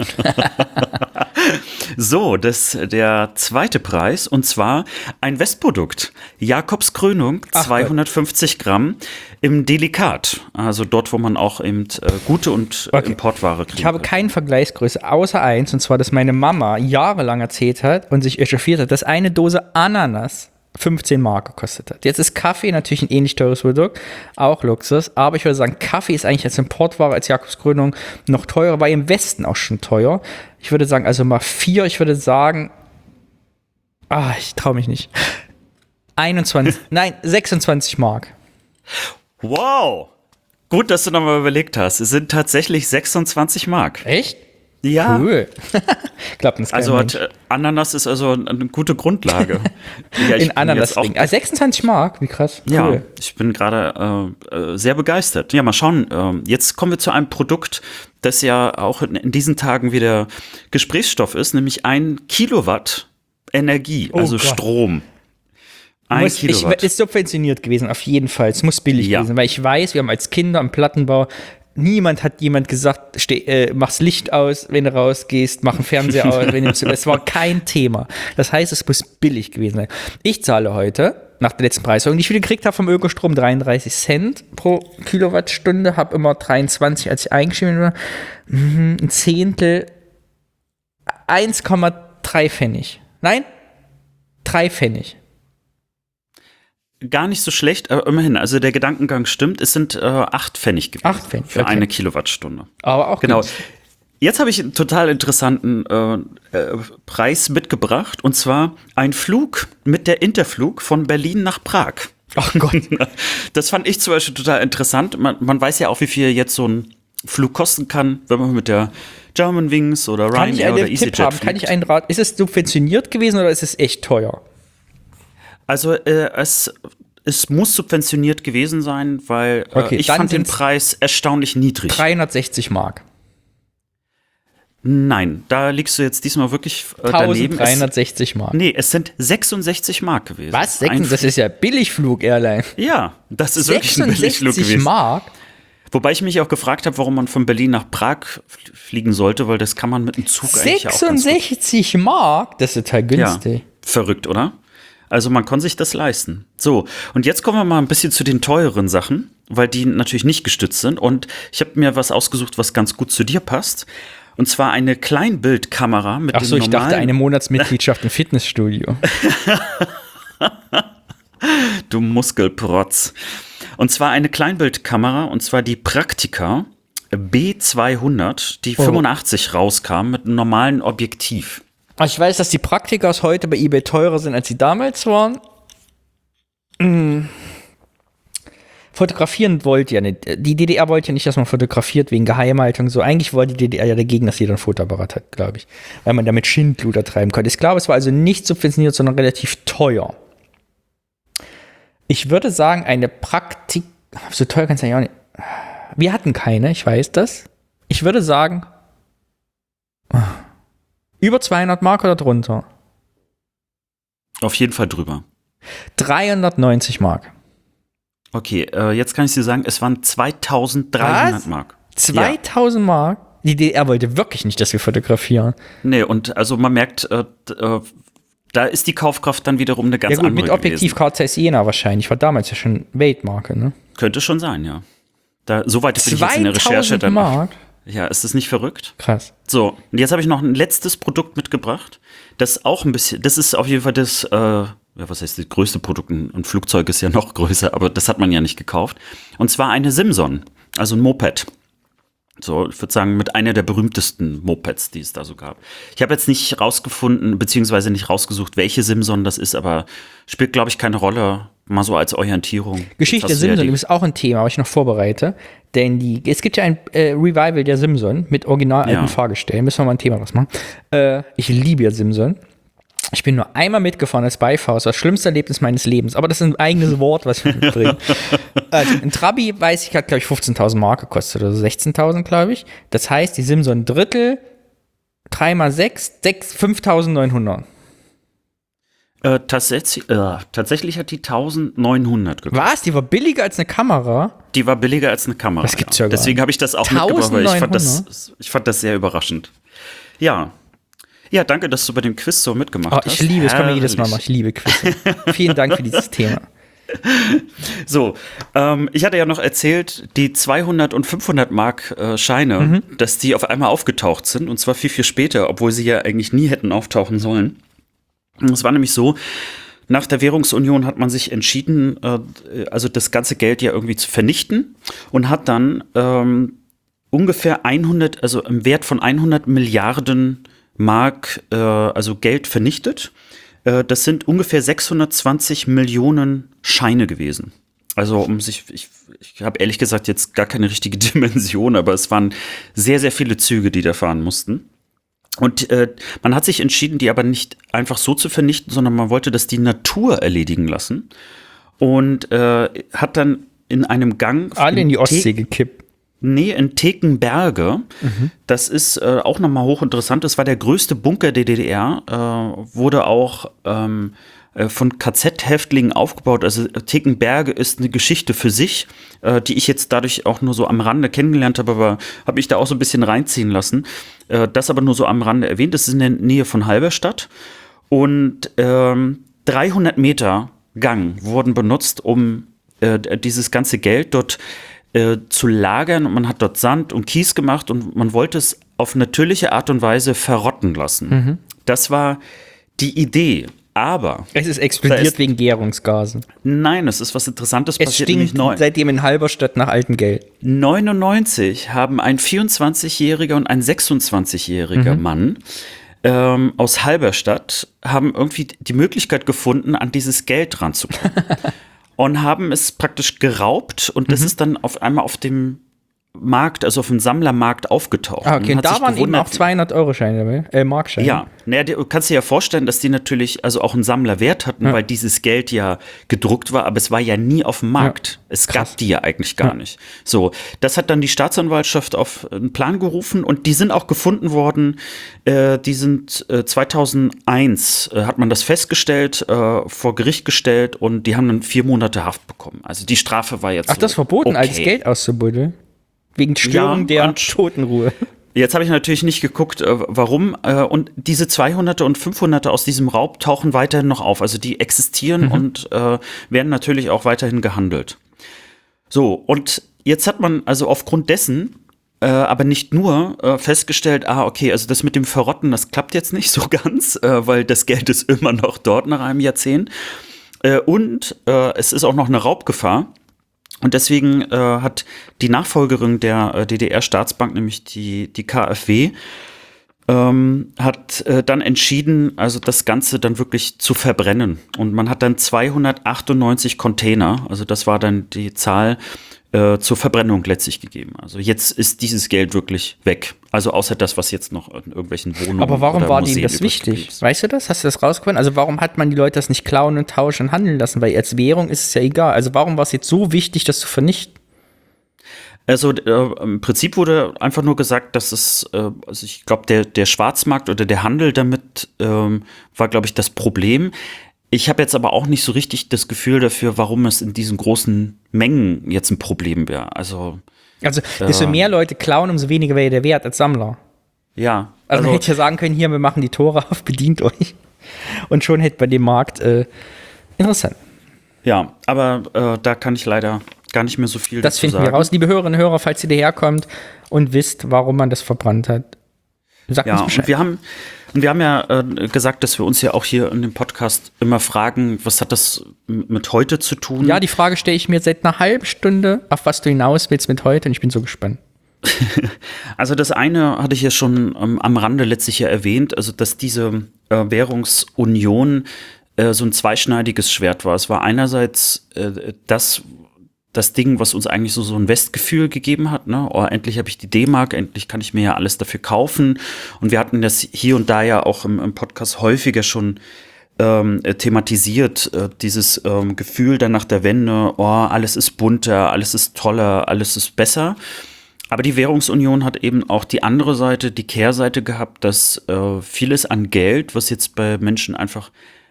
So, der zweite Preis, und zwar ein Westprodukt. Jakobskrönung, 250 Gramm im Delikat. Also dort, wo man auch eben gute und Importware kriegt. Ich habe keine Vergleichsgröße, außer eins, und zwar, dass meine Mama jahrelang erzählt hat und sich echauffiert hat, dass eine Dose Ananas 15 Mark gekostet hat. Jetzt ist Kaffee natürlich ein ähnlich teures Produkt, auch Luxus, aber ich würde sagen, Kaffee ist eigentlich als Importware, als Jakobskrönung noch teurer, war im Westen auch schon teuer. Ich würde sagen, also mal 4, ich würde sagen, ich traue mich nicht. 26 Mark. Wow! Gut, dass du nochmal überlegt hast. Es sind tatsächlich 26 Mark. Echt? Ja. Cool. Klappt das Also Ananas ist also eine gute Grundlage. Ja, in Ananas-Ring. 26 Mark, wie krass. Cool. Ja, ich bin gerade sehr begeistert. Ja, mal schauen. Jetzt kommen wir zu einem Produkt, das ja auch in diesen Tagen wieder Gesprächsstoff ist, nämlich 1 Kilowatt Energie, also Gott. Strom. Kilowatt. Ist subventioniert gewesen, auf jeden Fall. Es muss billig gewesen, weil ich weiß, wir haben als Kinder im Plattenbau, niemand hat jemand gesagt, mach's Licht aus, wenn du rausgehst, mach den Fernseher aus, wenn du es war kein Thema. Das heißt, es muss billig gewesen sein. Ich zahle heute, nach der letzten Preiserhöhung, die ich wieder gekriegt habe vom Ökostrom, 33 Cent pro Kilowattstunde, habe immer 23, als ich eingeschrieben war, ein Zehntel, 1,3 Pfennig. Nein, 3 Pfennig. Gar nicht so schlecht, aber immerhin, also der Gedankengang stimmt, es sind 8 Pfennig gewesen 8 Pfennig, für eine Kilowattstunde. Aber auch genau. gut. Jetzt habe ich einen total interessanten Preis mitgebracht, und zwar ein Flug mit der Interflug von Berlin nach Prag. Ach Gott. Das fand ich zum Beispiel total interessant. Man weiß ja auch, wie viel jetzt so ein Flug kosten kann, wenn man mit der Germanwings oder Ryanair oder EasyJet fliegt. Kann ich einen Rat? Ist es subventioniert gewesen oder ist es echt teuer? Also es muss subventioniert gewesen sein, weil ich fand den Preis erstaunlich niedrig. 360 Mark. Nein, da liegst du jetzt diesmal wirklich daneben. 1360 Mark. Nee, es sind 66 Mark gewesen. Was? Das ist ja Billigflug-Airline. Ja, das ist wirklich ein Billigflug gewesen. 66 Mark? Wobei ich mich auch gefragt habe, warum man von Berlin nach Prag fliegen sollte, weil das kann man mit dem Zug eigentlich auch ganz gut. 66 Mark? Das ist total günstig. Ja, verrückt, oder? Also man kann sich das leisten. So, und jetzt kommen wir mal ein bisschen zu den teureren Sachen, weil die natürlich nicht gestützt sind. Und ich habe mir was ausgesucht, was ganz gut zu dir passt. Und zwar eine Kleinbildkamera mit dem normalen... ich dachte, eine Monatsmitgliedschaft im Fitnessstudio. Du Muskelprotz. Und zwar eine Kleinbildkamera, und zwar die Praktica B200, die 85 rauskam mit einem normalen Objektiv. Ich weiß, dass die Praktikas heute bei eBay teurer sind, als sie damals waren. Fotografieren wollte ja nicht. Die DDR wollte ja nicht, dass man fotografiert wegen Geheimhaltung. So, eigentlich wollte die DDR ja dagegen, dass jeder ein Fotoapparat hat, glaube ich. Weil man damit Schindluder treiben konnte. Ich glaube, es war also nicht subventioniert, sondern relativ teuer. Ich würde sagen, eine Praktik... So teuer kann es ja auch nicht... Wir hatten keine, ich weiß das. Ich würde sagen... Über 200 Mark oder drunter? Auf jeden Fall drüber. 390 Mark. Okay, jetzt kann ich dir sagen, es waren 2300 Mark. 2000 Mark? Die DDR wollte wirklich nicht, dass wir fotografieren. Nee, und also man merkt, da ist die Kaufkraft dann wiederum eine ganz andere mit Objektiv Carl Zeiss Jena wahrscheinlich. War damals ja schon Weltmarke, ne? Könnte schon sein, ja. Soweit bin ich jetzt in der Recherche. 2000 Mark? Ja, ist das nicht verrückt? Krass. So, und jetzt habe ich noch ein letztes Produkt mitgebracht, das auch ein bisschen, das ist auf jeden Fall das, was heißt das größte Produkt? Ein Flugzeug ist ja noch größer, aber das hat man ja nicht gekauft. Und zwar eine Simson, also ein Moped. So, ich würde sagen, mit einer der berühmtesten Mopeds, die es da so gab. Ich habe jetzt nicht rausgefunden, beziehungsweise nicht rausgesucht, welche Simson das ist, aber spielt, glaube ich, keine Rolle. Mal so als Orientierung. Geschichte der Simson ist auch ein Thema, was ich noch vorbereite. Denn es gibt ja ein Revival der Simson mit original alten Fahrgestellen. Müssen wir mal ein Thema draus machen. Ich liebe ja Simson. Ich bin nur einmal mitgefahren als Beifahrer. Das war das schlimmste Erlebnis meines Lebens. Aber das ist ein eigenes Wort, was wir mitbringen. Also ein Trabi, weiß ich, hat, glaube ich, 15.000 Mark gekostet. Oder 16.000, glaube ich. Das heißt, die Simson Drittel, 3 mal 6, 5.900. Tatsächlich hat die 1900 gekostet. Was? Die war billiger als eine Kamera? Die war billiger als eine Kamera. Das gibt's ja gar nicht. Deswegen habe ich das auch mitgebracht, weil ich fand das sehr überraschend. Ja. Ja, danke, dass du bei dem Quiz so mitgemacht hast. Ich liebe es, kann man jedes Mal machen. Ich liebe Quiz. Vielen Dank für dieses Thema. So, ich hatte ja noch erzählt, die 200 und 500 Mark Scheine, dass die auf einmal aufgetaucht sind und zwar viel, viel später, obwohl sie ja eigentlich nie hätten auftauchen sollen. Es war nämlich so, nach der Währungsunion hat man sich entschieden, also das ganze Geld ja irgendwie zu vernichten und hat dann ungefähr 100, also im Wert von 100 Milliarden Mark, also Geld vernichtet. Das sind ungefähr 620 Millionen Scheine gewesen. Also ich habe ehrlich gesagt jetzt gar keine richtige Dimension, aber es waren sehr, sehr viele Züge, die da fahren mussten. Und man hat sich entschieden, die aber nicht einfach so zu vernichten, sondern man wollte das die Natur erledigen lassen. Und hat dann in einem Gang alle in die Ostsee gekippt. Nee, in Tekenberge. Das ist auch nochmal hochinteressant. Das war der größte Bunker der DDR. Wurde auch von KZ-Häftlingen aufgebaut. Also Tekenberge ist eine Geschichte für sich, die ich jetzt dadurch auch nur so am Rande kennengelernt habe, aber habe ich da auch so ein bisschen reinziehen lassen. Das aber nur so am Rande erwähnt. Das ist in der Nähe von Halberstadt. Und 300 Meter Gang wurden benutzt, um dieses ganze Geld dort zu lagern, und man hat dort Sand und Kies gemacht und man wollte es auf natürliche Art und Weise verrotten lassen. Das war die Idee, aber es ist explodiert wegen Gärungsgasen. Nein, es ist was Interessantes passiert. Es stinkt seitdem in Halberstadt nach altem Geld. 99 haben ein 24-jähriger und ein 26-jähriger Mann aus Halberstadt haben irgendwie die Möglichkeit gefunden, an dieses Geld ranzukommen. Und haben es praktisch geraubt und das ist dann auf einmal auf dem Markt, also auf dem Sammlermarkt aufgetaucht. Okay, und da waren eben auch 200-Euro-Scheine dabei, Markscheine. Ja, du kannst dir ja vorstellen, dass die natürlich also auch einen Sammlerwert hatten, weil dieses Geld ja gedruckt war, aber es war ja nie auf dem Markt. Ja, es gab die ja eigentlich gar nicht. So, das hat dann die Staatsanwaltschaft auf einen Plan gerufen und die sind auch gefunden worden. Die sind 2001 hat man das festgestellt, vor Gericht gestellt und die haben dann 4 Monate Haft bekommen. Also die Strafe war jetzt das ist verboten, als Geld auszubuddeln? Wegen Störung der Totenruhe. Jetzt habe ich natürlich nicht geguckt, warum. Und diese 200er und 500er aus diesem Raub tauchen weiterhin noch auf. Also die existieren und werden natürlich auch weiterhin gehandelt. So, und jetzt hat man also aufgrund dessen aber nicht nur festgestellt, okay, also das mit dem Verrotten, das klappt jetzt nicht so ganz, weil das Geld ist immer noch dort nach einem Jahrzehnt. Und es ist auch noch eine Raubgefahr. Und deswegen hat die Nachfolgerin der DDR-Staatsbank, nämlich die KfW, hat dann entschieden, also das Ganze dann wirklich zu verbrennen. Und man hat dann 298 Container, also das war dann die Zahl, zur Verbrennung letztlich gegeben. Also jetzt ist dieses Geld wirklich weg. Also außer das, was jetzt noch in irgendwelchen Wohnungen Aber warum oder war Museen denen das wichtig? Weißt du das? Hast du das rausgefunden? Also warum hat man die Leute das nicht klauen und tauschen und handeln lassen? Weil als Währung ist es ja egal. Also warum war es jetzt so wichtig, das zu vernichten? Also im Prinzip wurde einfach nur gesagt, dass es, also ich glaube, der Schwarzmarkt oder der Handel damit war, glaube ich, das Problem. Ich habe jetzt aber auch nicht so richtig das Gefühl dafür, warum es in diesen großen Mengen jetzt ein Problem wäre. Also desto mehr Leute klauen, umso weniger wäre der Wert als Sammler. Ja. Also man hätte ja sagen können, hier, wir machen die Tore auf, bedient euch. Und schon hätte bei dem Markt interessant. Ja, aber da kann ich leider gar nicht mehr so viel dazu sagen. Das finden wir raus. Liebe Hörerinnen und Hörer, falls ihr daherkommt und wisst, warum man das verbrannt hat, sagt uns Bescheid. Und wir haben ja gesagt, dass wir uns ja auch hier in dem Podcast immer fragen, was hat das mit heute zu tun? Ja, die Frage stelle ich mir seit einer halben Stunde, auf was du hinaus willst mit heute, und ich bin so gespannt. Also das eine hatte ich ja schon am Rande letztlich ja erwähnt, also dass diese Währungsunion so ein zweischneidiges Schwert war. Es war einerseits das Ding, was uns eigentlich so ein Westgefühl gegeben hat, ne? Oh, endlich habe ich die D-Mark, endlich kann ich mir ja alles dafür kaufen. Und wir hatten das hier und da ja auch im Podcast häufiger schon thematisiert, dieses Gefühl dann nach der Wende, alles ist bunter, alles ist toller, alles ist besser. Aber die Währungsunion hat eben auch die andere Seite, die Kehrseite gehabt, dass vieles an Geld, was jetzt bei Menschen einfach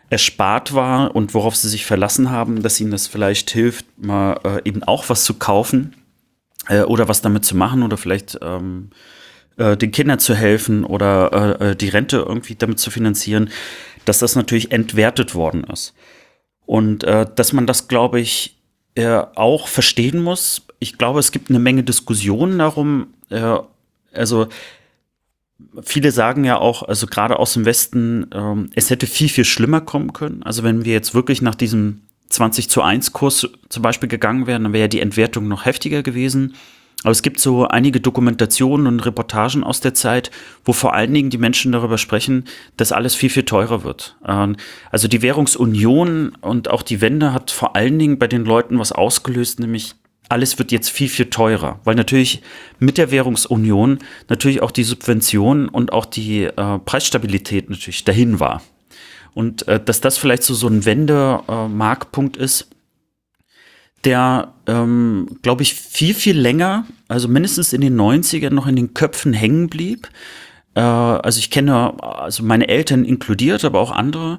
erspart war und worauf sie sich verlassen haben, dass ihnen das vielleicht hilft, mal eben auch was zu kaufen oder was damit zu machen oder vielleicht den Kindern zu helfen oder die Rente irgendwie damit zu finanzieren, dass das natürlich entwertet worden ist. Und dass man das, glaube ich, auch verstehen muss. Ich glaube, es gibt eine Menge Diskussionen darum. Also viele sagen ja auch, also gerade aus dem Westen, es hätte viel, viel schlimmer kommen können. Also wenn wir jetzt wirklich nach diesem 20:1-Kurs zum Beispiel gegangen wären, dann wäre ja die Entwertung noch heftiger gewesen. Aber es gibt so einige Dokumentationen und Reportagen aus der Zeit, wo vor allen Dingen die Menschen darüber sprechen, dass alles viel, viel teurer wird. Also die Währungsunion und auch die Wende hat vor allen Dingen bei den Leuten was ausgelöst, nämlich alles wird jetzt viel, viel teurer. Weil natürlich mit der Währungsunion natürlich auch die Subvention und auch die Preisstabilität natürlich dahin war. Und dass das vielleicht so ein Wendemarkpunkt ist, der, glaube ich, viel, viel länger, also mindestens in den 90ern noch in den Köpfen hängen blieb. Also ich kenne, also meine Eltern inkludiert, aber auch andere,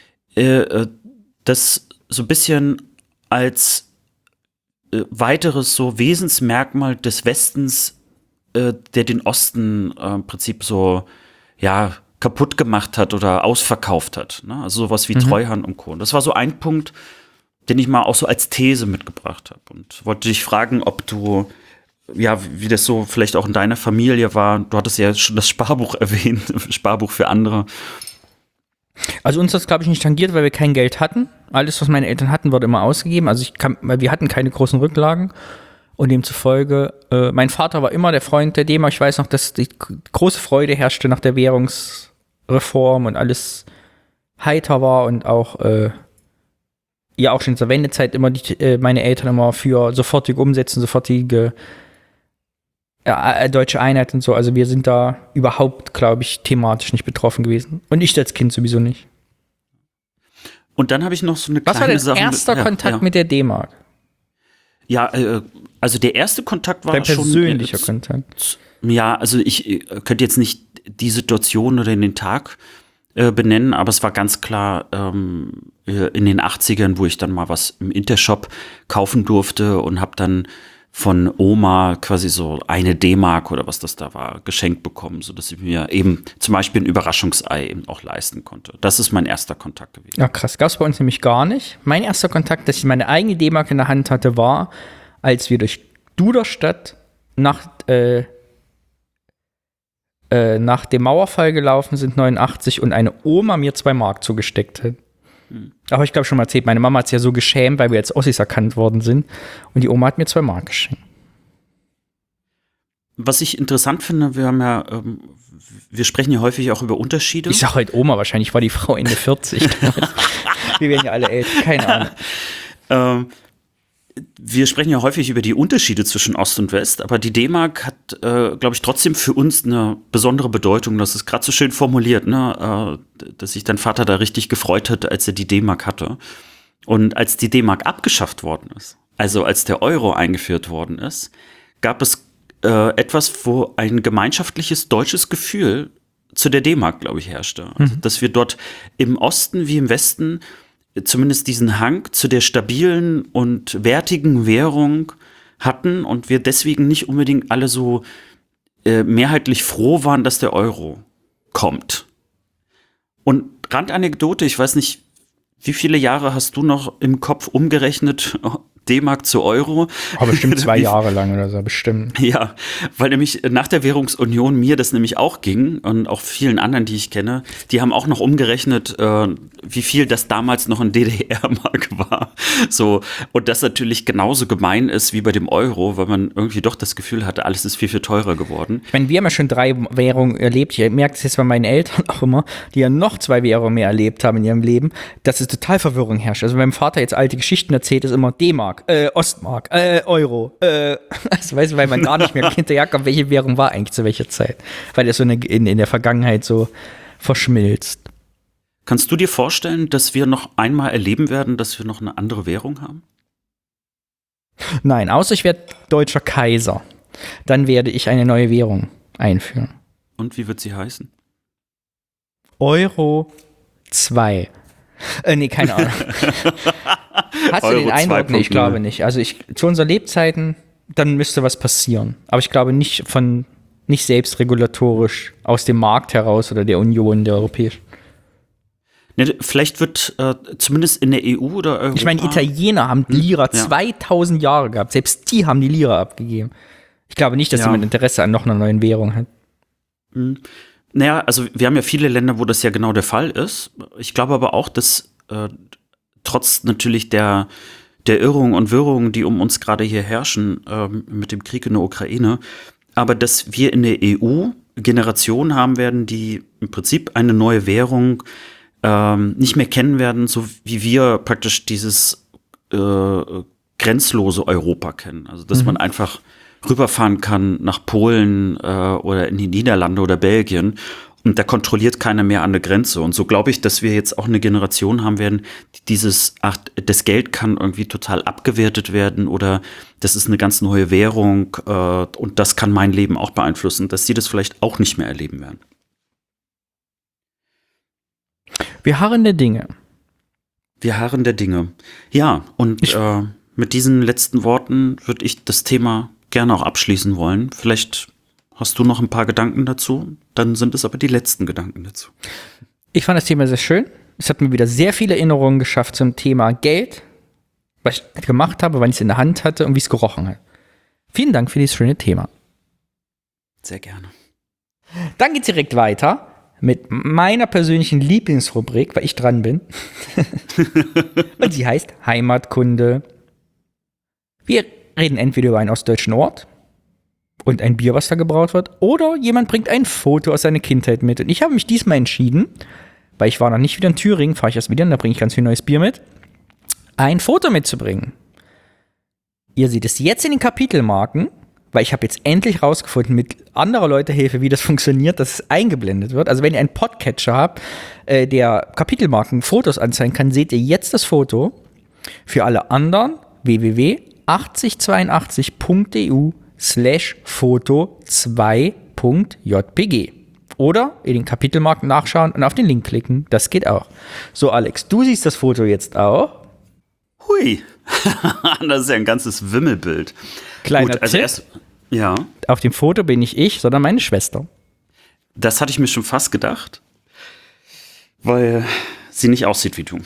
das so ein bisschen als weiteres so Wesensmerkmal des Westens, der den Osten im Prinzip so, ja, kaputt gemacht hat oder ausverkauft hat. Ne? Also sowas wie Treuhand und Co. Und das war so ein Punkt, den ich mal auch so als These mitgebracht habe. Und wollte dich fragen, ob du, ja, wie das so vielleicht auch in deiner Familie war. Du hattest ja schon das Sparbuch erwähnt, Sparbuch für andere. Also uns das, glaube ich, nicht tangiert, weil wir kein Geld hatten. Alles, was meine Eltern hatten, wurde immer ausgegeben. Also weil wir hatten keine großen Rücklagen. Und demzufolge, mein Vater war immer der Freund der D-Mark. Ich weiß noch, dass die große Freude herrschte nach der Währungsreform und alles heiter war und auch ja auch schon zur Wendezeit immer meine Eltern immer für sofortige Umsetzen, sofortige deutsche Einheit und so. Also wir sind da überhaupt, glaube ich, thematisch nicht betroffen gewesen. Und ich als Kind sowieso nicht. Und dann habe ich noch so eine kleine Sache. Was war dein erster Kontakt mit der D-Mark? Ja, also der erste Kontakt war dein schon persönlicher Kontakt. Ja, also ich könnte jetzt nicht die Situation oder den Tag benennen, aber es war ganz klar in den 80ern, wo ich dann mal was im Intershop kaufen durfte und habe dann von Oma quasi so eine D-Mark oder was das da war, geschenkt bekommen, sodass ich mir eben zum Beispiel ein Überraschungsei eben auch leisten konnte. Das ist mein erster Kontakt gewesen. Ja, krass. Gab es bei uns nämlich gar nicht. Mein erster Kontakt, dass ich meine eigene D-Mark in der Hand hatte, war, als wir durch Duderstadt nach dem Mauerfall gelaufen sind, 89, und eine Oma mir 2 Mark zugesteckt hat. Aber ich glaube schon mal erzählt, meine Mama hat es ja so geschämt, weil wir als Ossis erkannt worden sind. Und die Oma hat mir 2 Mark geschenkt. Was ich interessant finde, wir sprechen ja häufig auch über Unterschiede. Ich sage heute Oma, wahrscheinlich war die Frau Ende 40. Wir werden ja alle älter, keine Ahnung. Wir sprechen ja häufig über die Unterschiede zwischen Ost und West, aber die D-Mark hat, glaube ich, trotzdem für uns eine besondere Bedeutung. Das ist gerade so schön formuliert, ne? Dass sich dein Vater da richtig gefreut hat, als er die D-Mark hatte. Und als die D-Mark abgeschafft worden ist, also als der Euro eingeführt worden ist, gab es etwas, wo ein gemeinschaftliches deutsches Gefühl zu der D-Mark, glaube ich, herrschte. Also, dass wir dort im Osten wie im Westen zumindest diesen Hang zu der stabilen und wertigen Währung hatten und wir deswegen nicht unbedingt alle so mehrheitlich froh waren, dass der Euro kommt. Und Randanekdote, ich weiß nicht, wie viele Jahre hast du noch im Kopf umgerechnet, D-Mark zu Euro? Aber bestimmt 2 Jahre lang oder so, bestimmt. Ja, weil nämlich nach der Währungsunion mir das nämlich auch ging und auch vielen anderen, die ich kenne, die haben auch noch umgerechnet, wie viel das damals noch in DDR-Mark war. So, und das natürlich genauso gemein ist wie bei dem Euro, weil man irgendwie doch das Gefühl hatte, alles ist viel, viel teurer geworden. Ich meine, wir haben ja schon 3 Währungen erlebt. Ich merke es jetzt bei meinen Eltern auch immer, die ja noch 2 Währungen mehr erlebt haben in ihrem Leben, dass es total Verwirrung herrscht. Also wenn mein Vater jetzt alte Geschichten erzählt, ist immer D-Mark, Ostmark, Euro, also weißt du, weil man gar nicht mehr hinterherkommt, welche Währung war eigentlich zu welcher Zeit. Weil das so in der Vergangenheit so verschmilzt. Kannst du dir vorstellen, dass wir noch einmal erleben werden, dass wir noch eine andere Währung haben? Nein, außer ich werde deutscher Kaiser. Dann werde ich eine neue Währung einführen. Und wie wird sie heißen? Euro 2. Nee, keine Ahnung. Hast du Euro den Eindruck? Nee, ich 2.0. glaube nicht. Also zu unseren Lebzeiten, dann müsste was passieren. Aber ich glaube nicht selbst regulatorisch aus dem Markt heraus oder der Union, der europäischen. Ne, vielleicht wird zumindest in der EU oder Europa. Ich meine, Italiener haben Lira 2000 Jahre gehabt. Selbst die haben die Lira abgegeben. Ich glaube nicht, dass jemand Interesse an noch einer neuen Währung hat. Naja, also wir haben ja viele Länder, wo das ja genau der Fall ist. Ich glaube aber auch, dass trotz natürlich der Irrungen und Wirrungen, die um uns gerade hier herrschen, mit dem Krieg in der Ukraine, aber dass wir in der EU Generationen haben werden, die im Prinzip eine neue Währung nicht mehr kennen werden, so wie wir praktisch dieses grenzlose Europa kennen. Also dass man einfach rüberfahren kann nach Polen oder in die Niederlande oder Belgien und da kontrolliert keiner mehr an der Grenze. Und so glaube ich, dass wir jetzt auch eine Generation haben werden, die das Geld kann irgendwie total abgewertet werden oder das ist eine ganz neue Währung und das kann mein Leben auch beeinflussen, dass sie das vielleicht auch nicht mehr erleben werden. Wir harren der Dinge. Wir harren der Dinge. Ja, und mit diesen letzten Worten würde ich das Thema gerne auch abschließen wollen. Vielleicht hast du noch ein paar Gedanken dazu, dann sind es aber die letzten Gedanken dazu. Ich fand das Thema sehr schön. Es hat mir wieder sehr viele Erinnerungen geschafft zum Thema Geld, was ich gemacht habe, wann ich es in der Hand hatte und wie es gerochen hat. Vielen Dank für dieses schöne Thema. Sehr gerne. Dann geht's direkt weiter mit meiner persönlichen Lieblingsrubrik, weil ich dran bin. Und sie heißt Heimatkunde. Wir reden entweder über einen ostdeutschen Ort und ein Bier, was da gebraut wird, oder jemand bringt ein Foto aus seiner Kindheit mit. Und ich habe mich diesmal entschieden, weil ich war noch nicht wieder in Thüringen, fahre ich erst wieder, und da bringe ich ganz viel neues Bier mit, ein Foto mitzubringen. Ihr seht es jetzt in den Kapitelmarken, weil ich habe jetzt endlich rausgefunden, mit anderer Leute Hilfe, wie das funktioniert, dass es eingeblendet wird. Also wenn ihr einen Podcatcher habt, der Kapitelmarken Fotos anzeigen kann, seht ihr jetzt das Foto. Für alle anderen www.8082.eu/foto2.jpg oder in den Kapitelmarken nachschauen und auf den Link klicken. Das geht auch. So, Alex, du siehst das Foto jetzt auch. Hui, das ist ja ein ganzes Wimmelbild. Kleiner Gut, also Tipp. Ja. Auf dem Foto bin nicht ich, sondern meine Schwester. Das hatte ich mir schon fast gedacht, weil sie nicht aussieht wie du.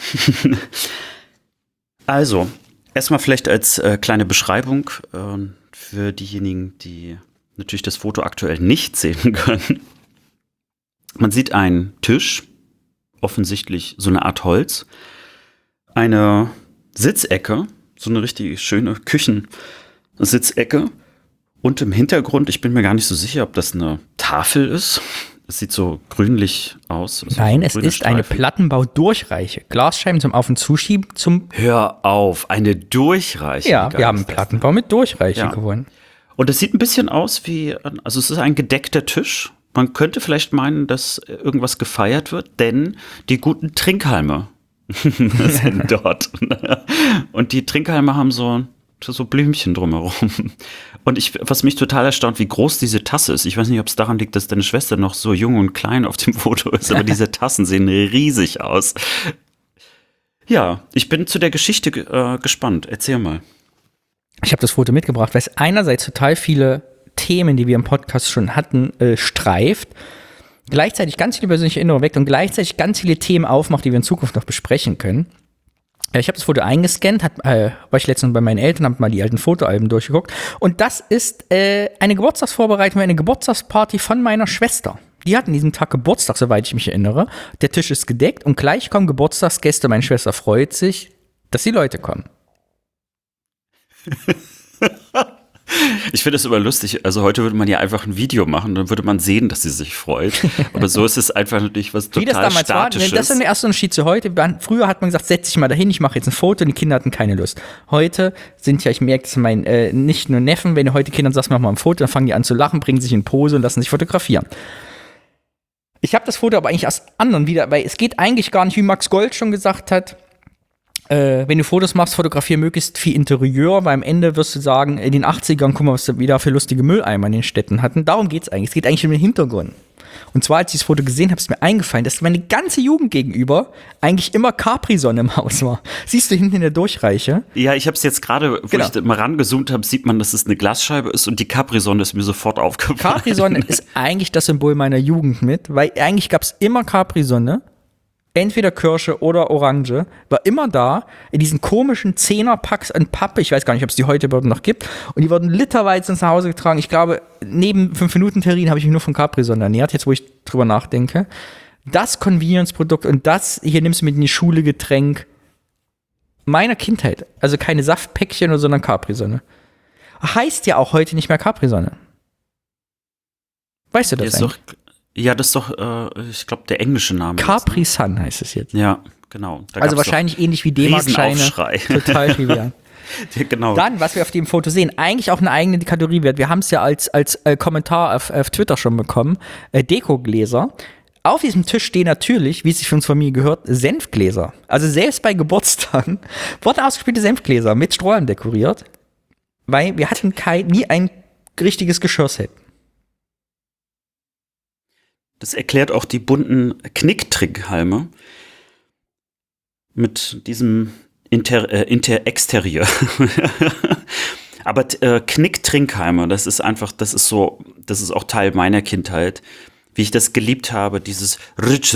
Also, erstmal vielleicht als kleine Beschreibung für diejenigen, die natürlich das Foto aktuell nicht sehen können. Man sieht einen Tisch, offensichtlich so eine Art Holz, eine Sitzecke, so eine richtig schöne Küchensitzecke und im Hintergrund, ich bin mir gar nicht so sicher, ob das eine Tafel ist. Es sieht so grünlich aus. Nein, es ist eine Plattenbau-Durchreiche. Glasscheiben zum Auf- und Zuschieben zum... Hör auf, eine Durchreiche. Ja, wir haben einen Plattenbau mit Durchreiche gewonnen. Und es sieht ein bisschen aus wie, also es ist ein gedeckter Tisch. Man könnte vielleicht meinen, dass irgendwas gefeiert wird, denn die guten Trinkhalme sind dort. Und die Trinkhalme haben so Blümchen drumherum. Und was mich total erstaunt, wie groß diese Tasse ist. Ich weiß nicht, ob es daran liegt, dass deine Schwester noch so jung und klein auf dem Foto ist, aber diese Tassen sehen riesig aus. Ja, ich bin zu der Geschichte gespannt. Erzähl mal. Ich habe das Foto mitgebracht, weil es einerseits total viele Themen, die wir im Podcast schon hatten, streift, gleichzeitig ganz viele persönliche Erinnerungen weckt und gleichzeitig ganz viele Themen aufmacht, die wir in Zukunft noch besprechen können. Ich habe das Foto eingescannt, war ich letztens bei meinen Eltern, habe mal die alten Fotoalben durchgeguckt. Und das ist eine Geburtstagsvorbereitung, eine Geburtstagsparty von meiner Schwester. Die hat an diesem Tag Geburtstag, soweit ich mich erinnere. Der Tisch ist gedeckt und gleich kommen Geburtstagsgäste. Meine Schwester freut sich, dass die Leute kommen. Ich finde es immer lustig. Also heute würde man ja einfach ein Video machen, dann würde man sehen, dass sie sich freut. Aber so ist es einfach natürlich was total Statisches. Wie das damals war, das ist der erste Unterschied zu heute. Früher hat man gesagt, setz dich mal dahin, ich mache jetzt ein Foto, und die Kinder hatten keine Lust. Heute sind ja, ich merke es nicht nur Neffen, wenn du heute Kindern sagst, mach mal ein Foto, dann fangen die an zu lachen, bringen sich in Pose und lassen sich fotografieren. Ich habe das Foto aber eigentlich aus anderen wieder, weil es geht eigentlich gar nicht, wie Max Gold schon gesagt hat, wenn du Fotos machst, fotografiere möglichst viel Interieur, weil am Ende wirst du sagen, in den 80ern, guck mal, was wir wieder für lustige Mülleimer in den Städten hatten. Darum geht es eigentlich. Es geht eigentlich um den Hintergrund. Und zwar, als ich das Foto gesehen habe, ist mir eingefallen, dass meine ganze Jugend gegenüber eigentlich immer Capri-Sonne im Haus war. Siehst du hinten in der Durchreiche? Ja, ich habe es jetzt gerade, wo ich mal rangezoomt habe, sieht man, dass es eine Glasscheibe ist und die Capri-Sonne ist mir sofort aufgefallen. Capri-Sonne ist eigentlich das Symbol meiner Jugend mit, weil eigentlich gab es immer Capri-Sonne. Entweder Kirsche oder Orange, war immer da, in diesen komischen 10er-Packs an Pappe, ich weiß gar nicht, ob es die heute überhaupt noch gibt, und die wurden literweise ins Hause getragen. Ich glaube, neben 5-Minuten-Terrinen habe ich mich nur von Capri-Sonne ernährt, jetzt wo ich drüber nachdenke. Das Convenience-Produkt und das, hier nimmst du mit in die Schule Getränk meiner Kindheit. Also keine Saftpäckchen, sondern Capri-Sonne. Heißt ja auch heute nicht mehr Capri-Sonne. Weißt du das eigentlich? Ja, das ist doch, ich glaube, der englische Name. Capri Sun heißt es jetzt. Ja, genau. Da also wahrscheinlich ähnlich wie D-Mark-Scheine. Total trivial. Ja, genau. Dann, was wir auf dem Foto sehen, eigentlich auch eine eigene Kategorie wert. Wir haben es ja als Kommentar auf Twitter schon bekommen. Dekogläser. Auf diesem Tisch stehen natürlich, wie es sich für uns Familie gehört, Senfgläser. Also selbst bei Geburtstagen wurden ausgespielte Senfgläser mit Strohhalm dekoriert, weil wir hatten nie ein richtiges Geschirrset. Das erklärt auch die bunten Knicktrickhalme mit diesem Exterieur. Aber Knicktrinkhalme, das ist auch Teil meiner Kindheit, wie ich das geliebt habe, dieses Ritsch.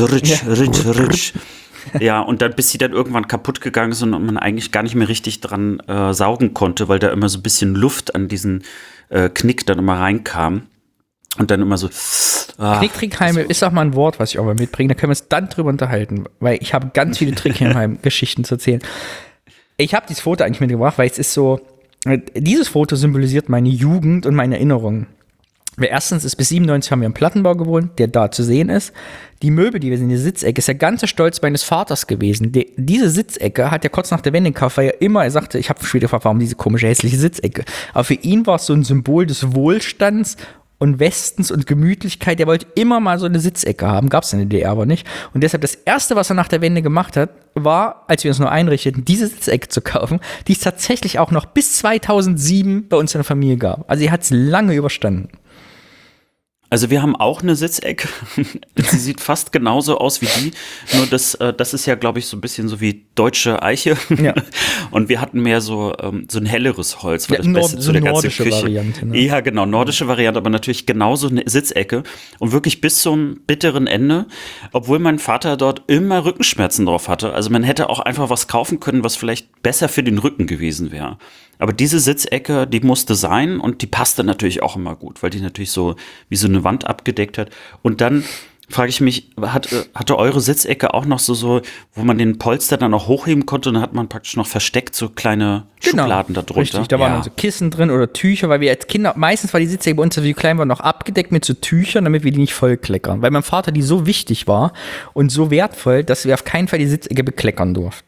Ja, und dann, bis sie dann irgendwann kaputt gegangen sind und man eigentlich gar nicht mehr richtig dran saugen konnte, weil da immer so ein bisschen Luft an diesen Knick dann immer reinkam. Und dann immer so. Knicktrickhalme ist auch mal ein Wort, was ich auch mal mitbringe. Da können wir uns dann drüber unterhalten, weil ich habe ganz viele Trickheim-Geschichten zu erzählen. Ich habe dieses Foto eigentlich mitgebracht, weil es ist so. Dieses Foto symbolisiert meine Jugend und meine Erinnerungen. Weil erstens ist bis 97 haben wir im Plattenbau gewohnt, der da zu sehen ist. Die Möbel, die wir sehen, die Sitzecke, ist der ganze Stolz meines Vaters gewesen. Diese Sitzecke hat er kurz nach der Wende gekauft, weil er sagte, ich habe später gefragt, warum diese komische, hässliche Sitzecke. Aber für ihn war es so ein Symbol des Wohlstands und Westens und Gemütlichkeit. Der wollte immer mal so eine Sitzecke haben, gab es in der DDR aber nicht. Und deshalb das Erste, was er nach der Wende gemacht hat, war, als wir uns nur einrichteten, diese Sitzecke zu kaufen, die es tatsächlich auch noch bis 2007 bei uns in der Familie gab. Also er hat es lange überstanden. Also wir haben auch eine Sitzecke. Sie sieht fast genauso aus wie die. Nur das ist ja, glaube ich, so ein bisschen so wie deutsche Eiche. Ja. Und wir hatten mehr so ein helleres Holz. War das Beste zu der ganzen Küche. Variante, ne? Ja, genau, nordische Variante, aber natürlich genauso eine Sitzecke. Und wirklich bis zum bitteren Ende. Obwohl mein Vater dort immer Rückenschmerzen drauf hatte. Also man hätte auch einfach was kaufen können, was vielleicht besser für den Rücken gewesen wäre. Aber diese Sitzecke, die musste sein und die passte natürlich auch immer gut, weil die natürlich so wie so eine Wand abgedeckt hat. Und dann frage ich mich, hatte eure Sitzecke auch noch so, wo man den Polster dann auch hochheben konnte und dann hat man praktisch noch versteckt so kleine Schubladen da drunter? Richtig, da waren dann so Kissen drin oder Tücher, weil wir als Kinder, meistens war die Sitzecke bei uns, als wir klein waren, noch abgedeckt mit so Tüchern, damit wir die nicht voll kleckern. Weil meinem Vater die so wichtig war und so wertvoll, dass wir auf keinen Fall die Sitzecke bekleckern durften.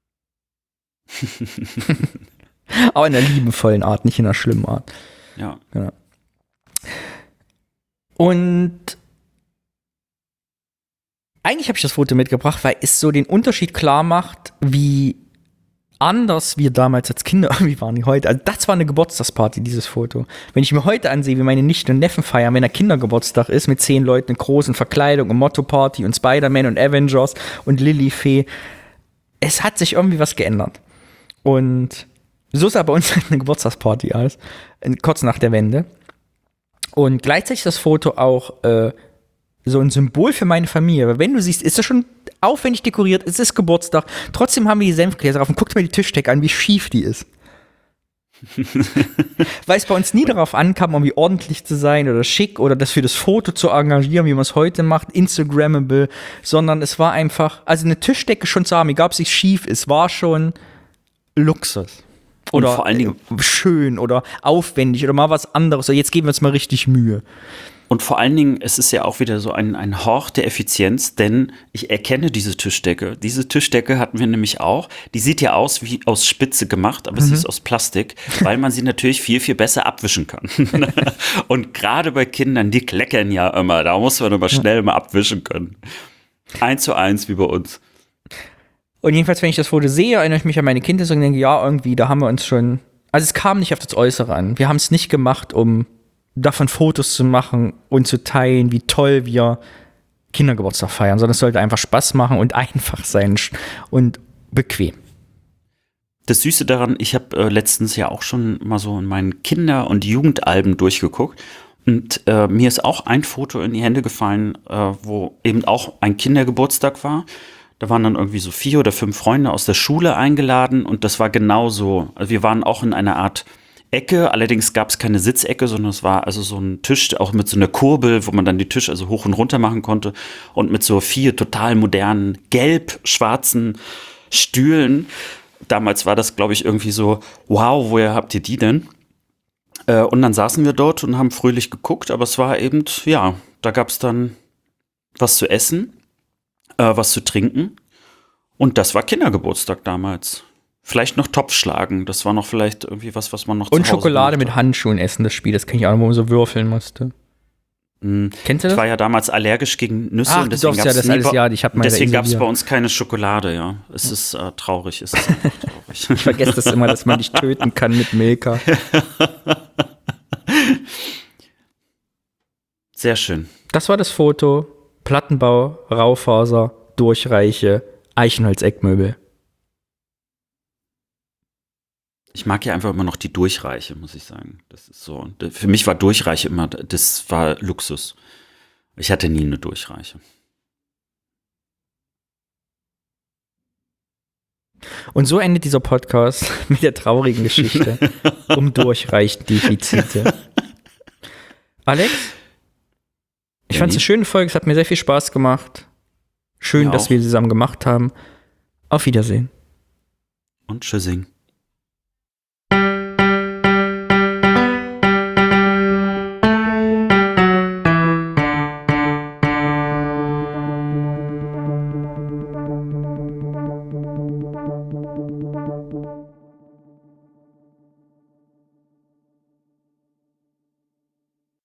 Aber in einer liebevollen Art, nicht in einer schlimmen Art. Ja. Genau. Und eigentlich habe ich das Foto mitgebracht, weil es so den Unterschied klar macht, wie anders wir damals als Kinder irgendwie waren wie heute. Also das war eine Geburtstagsparty, dieses Foto. Wenn ich mir heute ansehe, wie meine Nichten und Neffen feiern, wenn der Kindergeburtstag ist, mit 10 Leuten in großen Verkleidung und Motto-Party und Spider-Man und Avengers und Lilifee, es hat sich irgendwie was geändert. Und so sah bei uns eine Geburtstagsparty aus, kurz nach der Wende. Und gleichzeitig das Foto auch so ein Symbol für meine Familie. Weil wenn du siehst, ist das schon aufwendig dekoriert, es ist Geburtstag, trotzdem haben wir die Senfgläser drauf und guckt mir die Tischdecke an, wie schief die ist. Weil es bei uns nie darauf ankam, irgendwie ordentlich zu sein oder schick oder das für das Foto zu engagieren, wie man es heute macht, Instagrammable, sondern es war einfach, also eine Tischdecke schon zu haben, egal ob sie schief ist, war schon Luxus. Oder vor allen Dingen schön oder aufwendig oder mal was anderes. Jetzt geben wir uns mal richtig Mühe. Und vor allen Dingen, es ist ja auch wieder so ein Hort der Effizienz, denn ich erkenne diese Tischdecke. Diese Tischdecke hatten wir nämlich auch. Die sieht ja aus wie aus Spitze gemacht, aber sie ist aus Plastik, weil man sie natürlich viel, viel besser abwischen kann. Und gerade bei Kindern, die kleckern ja immer. Da muss man aber schnell mal abwischen können. 1:1 wie bei uns. Und jedenfalls, wenn ich das Foto sehe, erinnere ich mich an meine Kindheit und denke, ja, irgendwie, da haben wir uns schon, also es kam nicht auf das Äußere an. Wir haben es nicht gemacht, um davon Fotos zu machen und zu teilen, wie toll wir Kindergeburtstag feiern, sondern es sollte einfach Spaß machen und einfach sein und bequem. Das Süße daran, ich habe letztens ja auch schon mal so in meinen Kinder- und Jugendalben durchgeguckt und mir ist auch ein Foto in die Hände gefallen, wo eben auch ein Kindergeburtstag war. Da waren dann irgendwie so 4 oder 5 Freunde aus der Schule eingeladen und das war genauso. Also wir waren auch in einer Art Ecke, allerdings gab es keine Sitzecke, sondern es war also so ein Tisch, auch mit so einer Kurbel, wo man dann die Tische also hoch und runter machen konnte und mit so 4 total modernen, gelb-schwarzen Stühlen. Damals war das, glaube ich, irgendwie so, wow, woher habt ihr die denn? Und dann saßen wir dort und haben fröhlich geguckt, aber es war eben, ja, da gab es dann was zu essen, was zu trinken und das war Kindergeburtstag damals. Vielleicht noch Topfschlagen, das war noch vielleicht irgendwie was man noch zu Und Hause Schokolade gemacht mit Handschuhen essen, das Spiel, das kenne ich auch noch, wo man so würfeln musste. Kennst du das? Ich war ja damals allergisch gegen Nüsse Ach, und du deswegen darfst gab ja es das alles, ja, ich hab mal deswegen gab es isoliert. bei uns keine Schokolade, ja. Es ist traurig, es ist einfach traurig. Ich vergesse das immer, dass man dich töten kann mit Milka. Sehr schön. Das war das Foto. Plattenbau, Raufaser, Durchreiche, Eichenholz-Eckmöbel. Ich mag ja einfach immer noch die Durchreiche, muss ich sagen. Das ist so. Für mich war Durchreiche immer, das war Luxus. Ich hatte nie eine Durchreiche. Und so endet dieser Podcast mit der traurigen Geschichte um Durchreichdefizite. Alex, ich fand es eine schöne Folge, es hat mir sehr viel Spaß gemacht. Schön, Mir dass auch. wir zusammen gemacht haben. Auf Wiedersehen. Und tschüssing.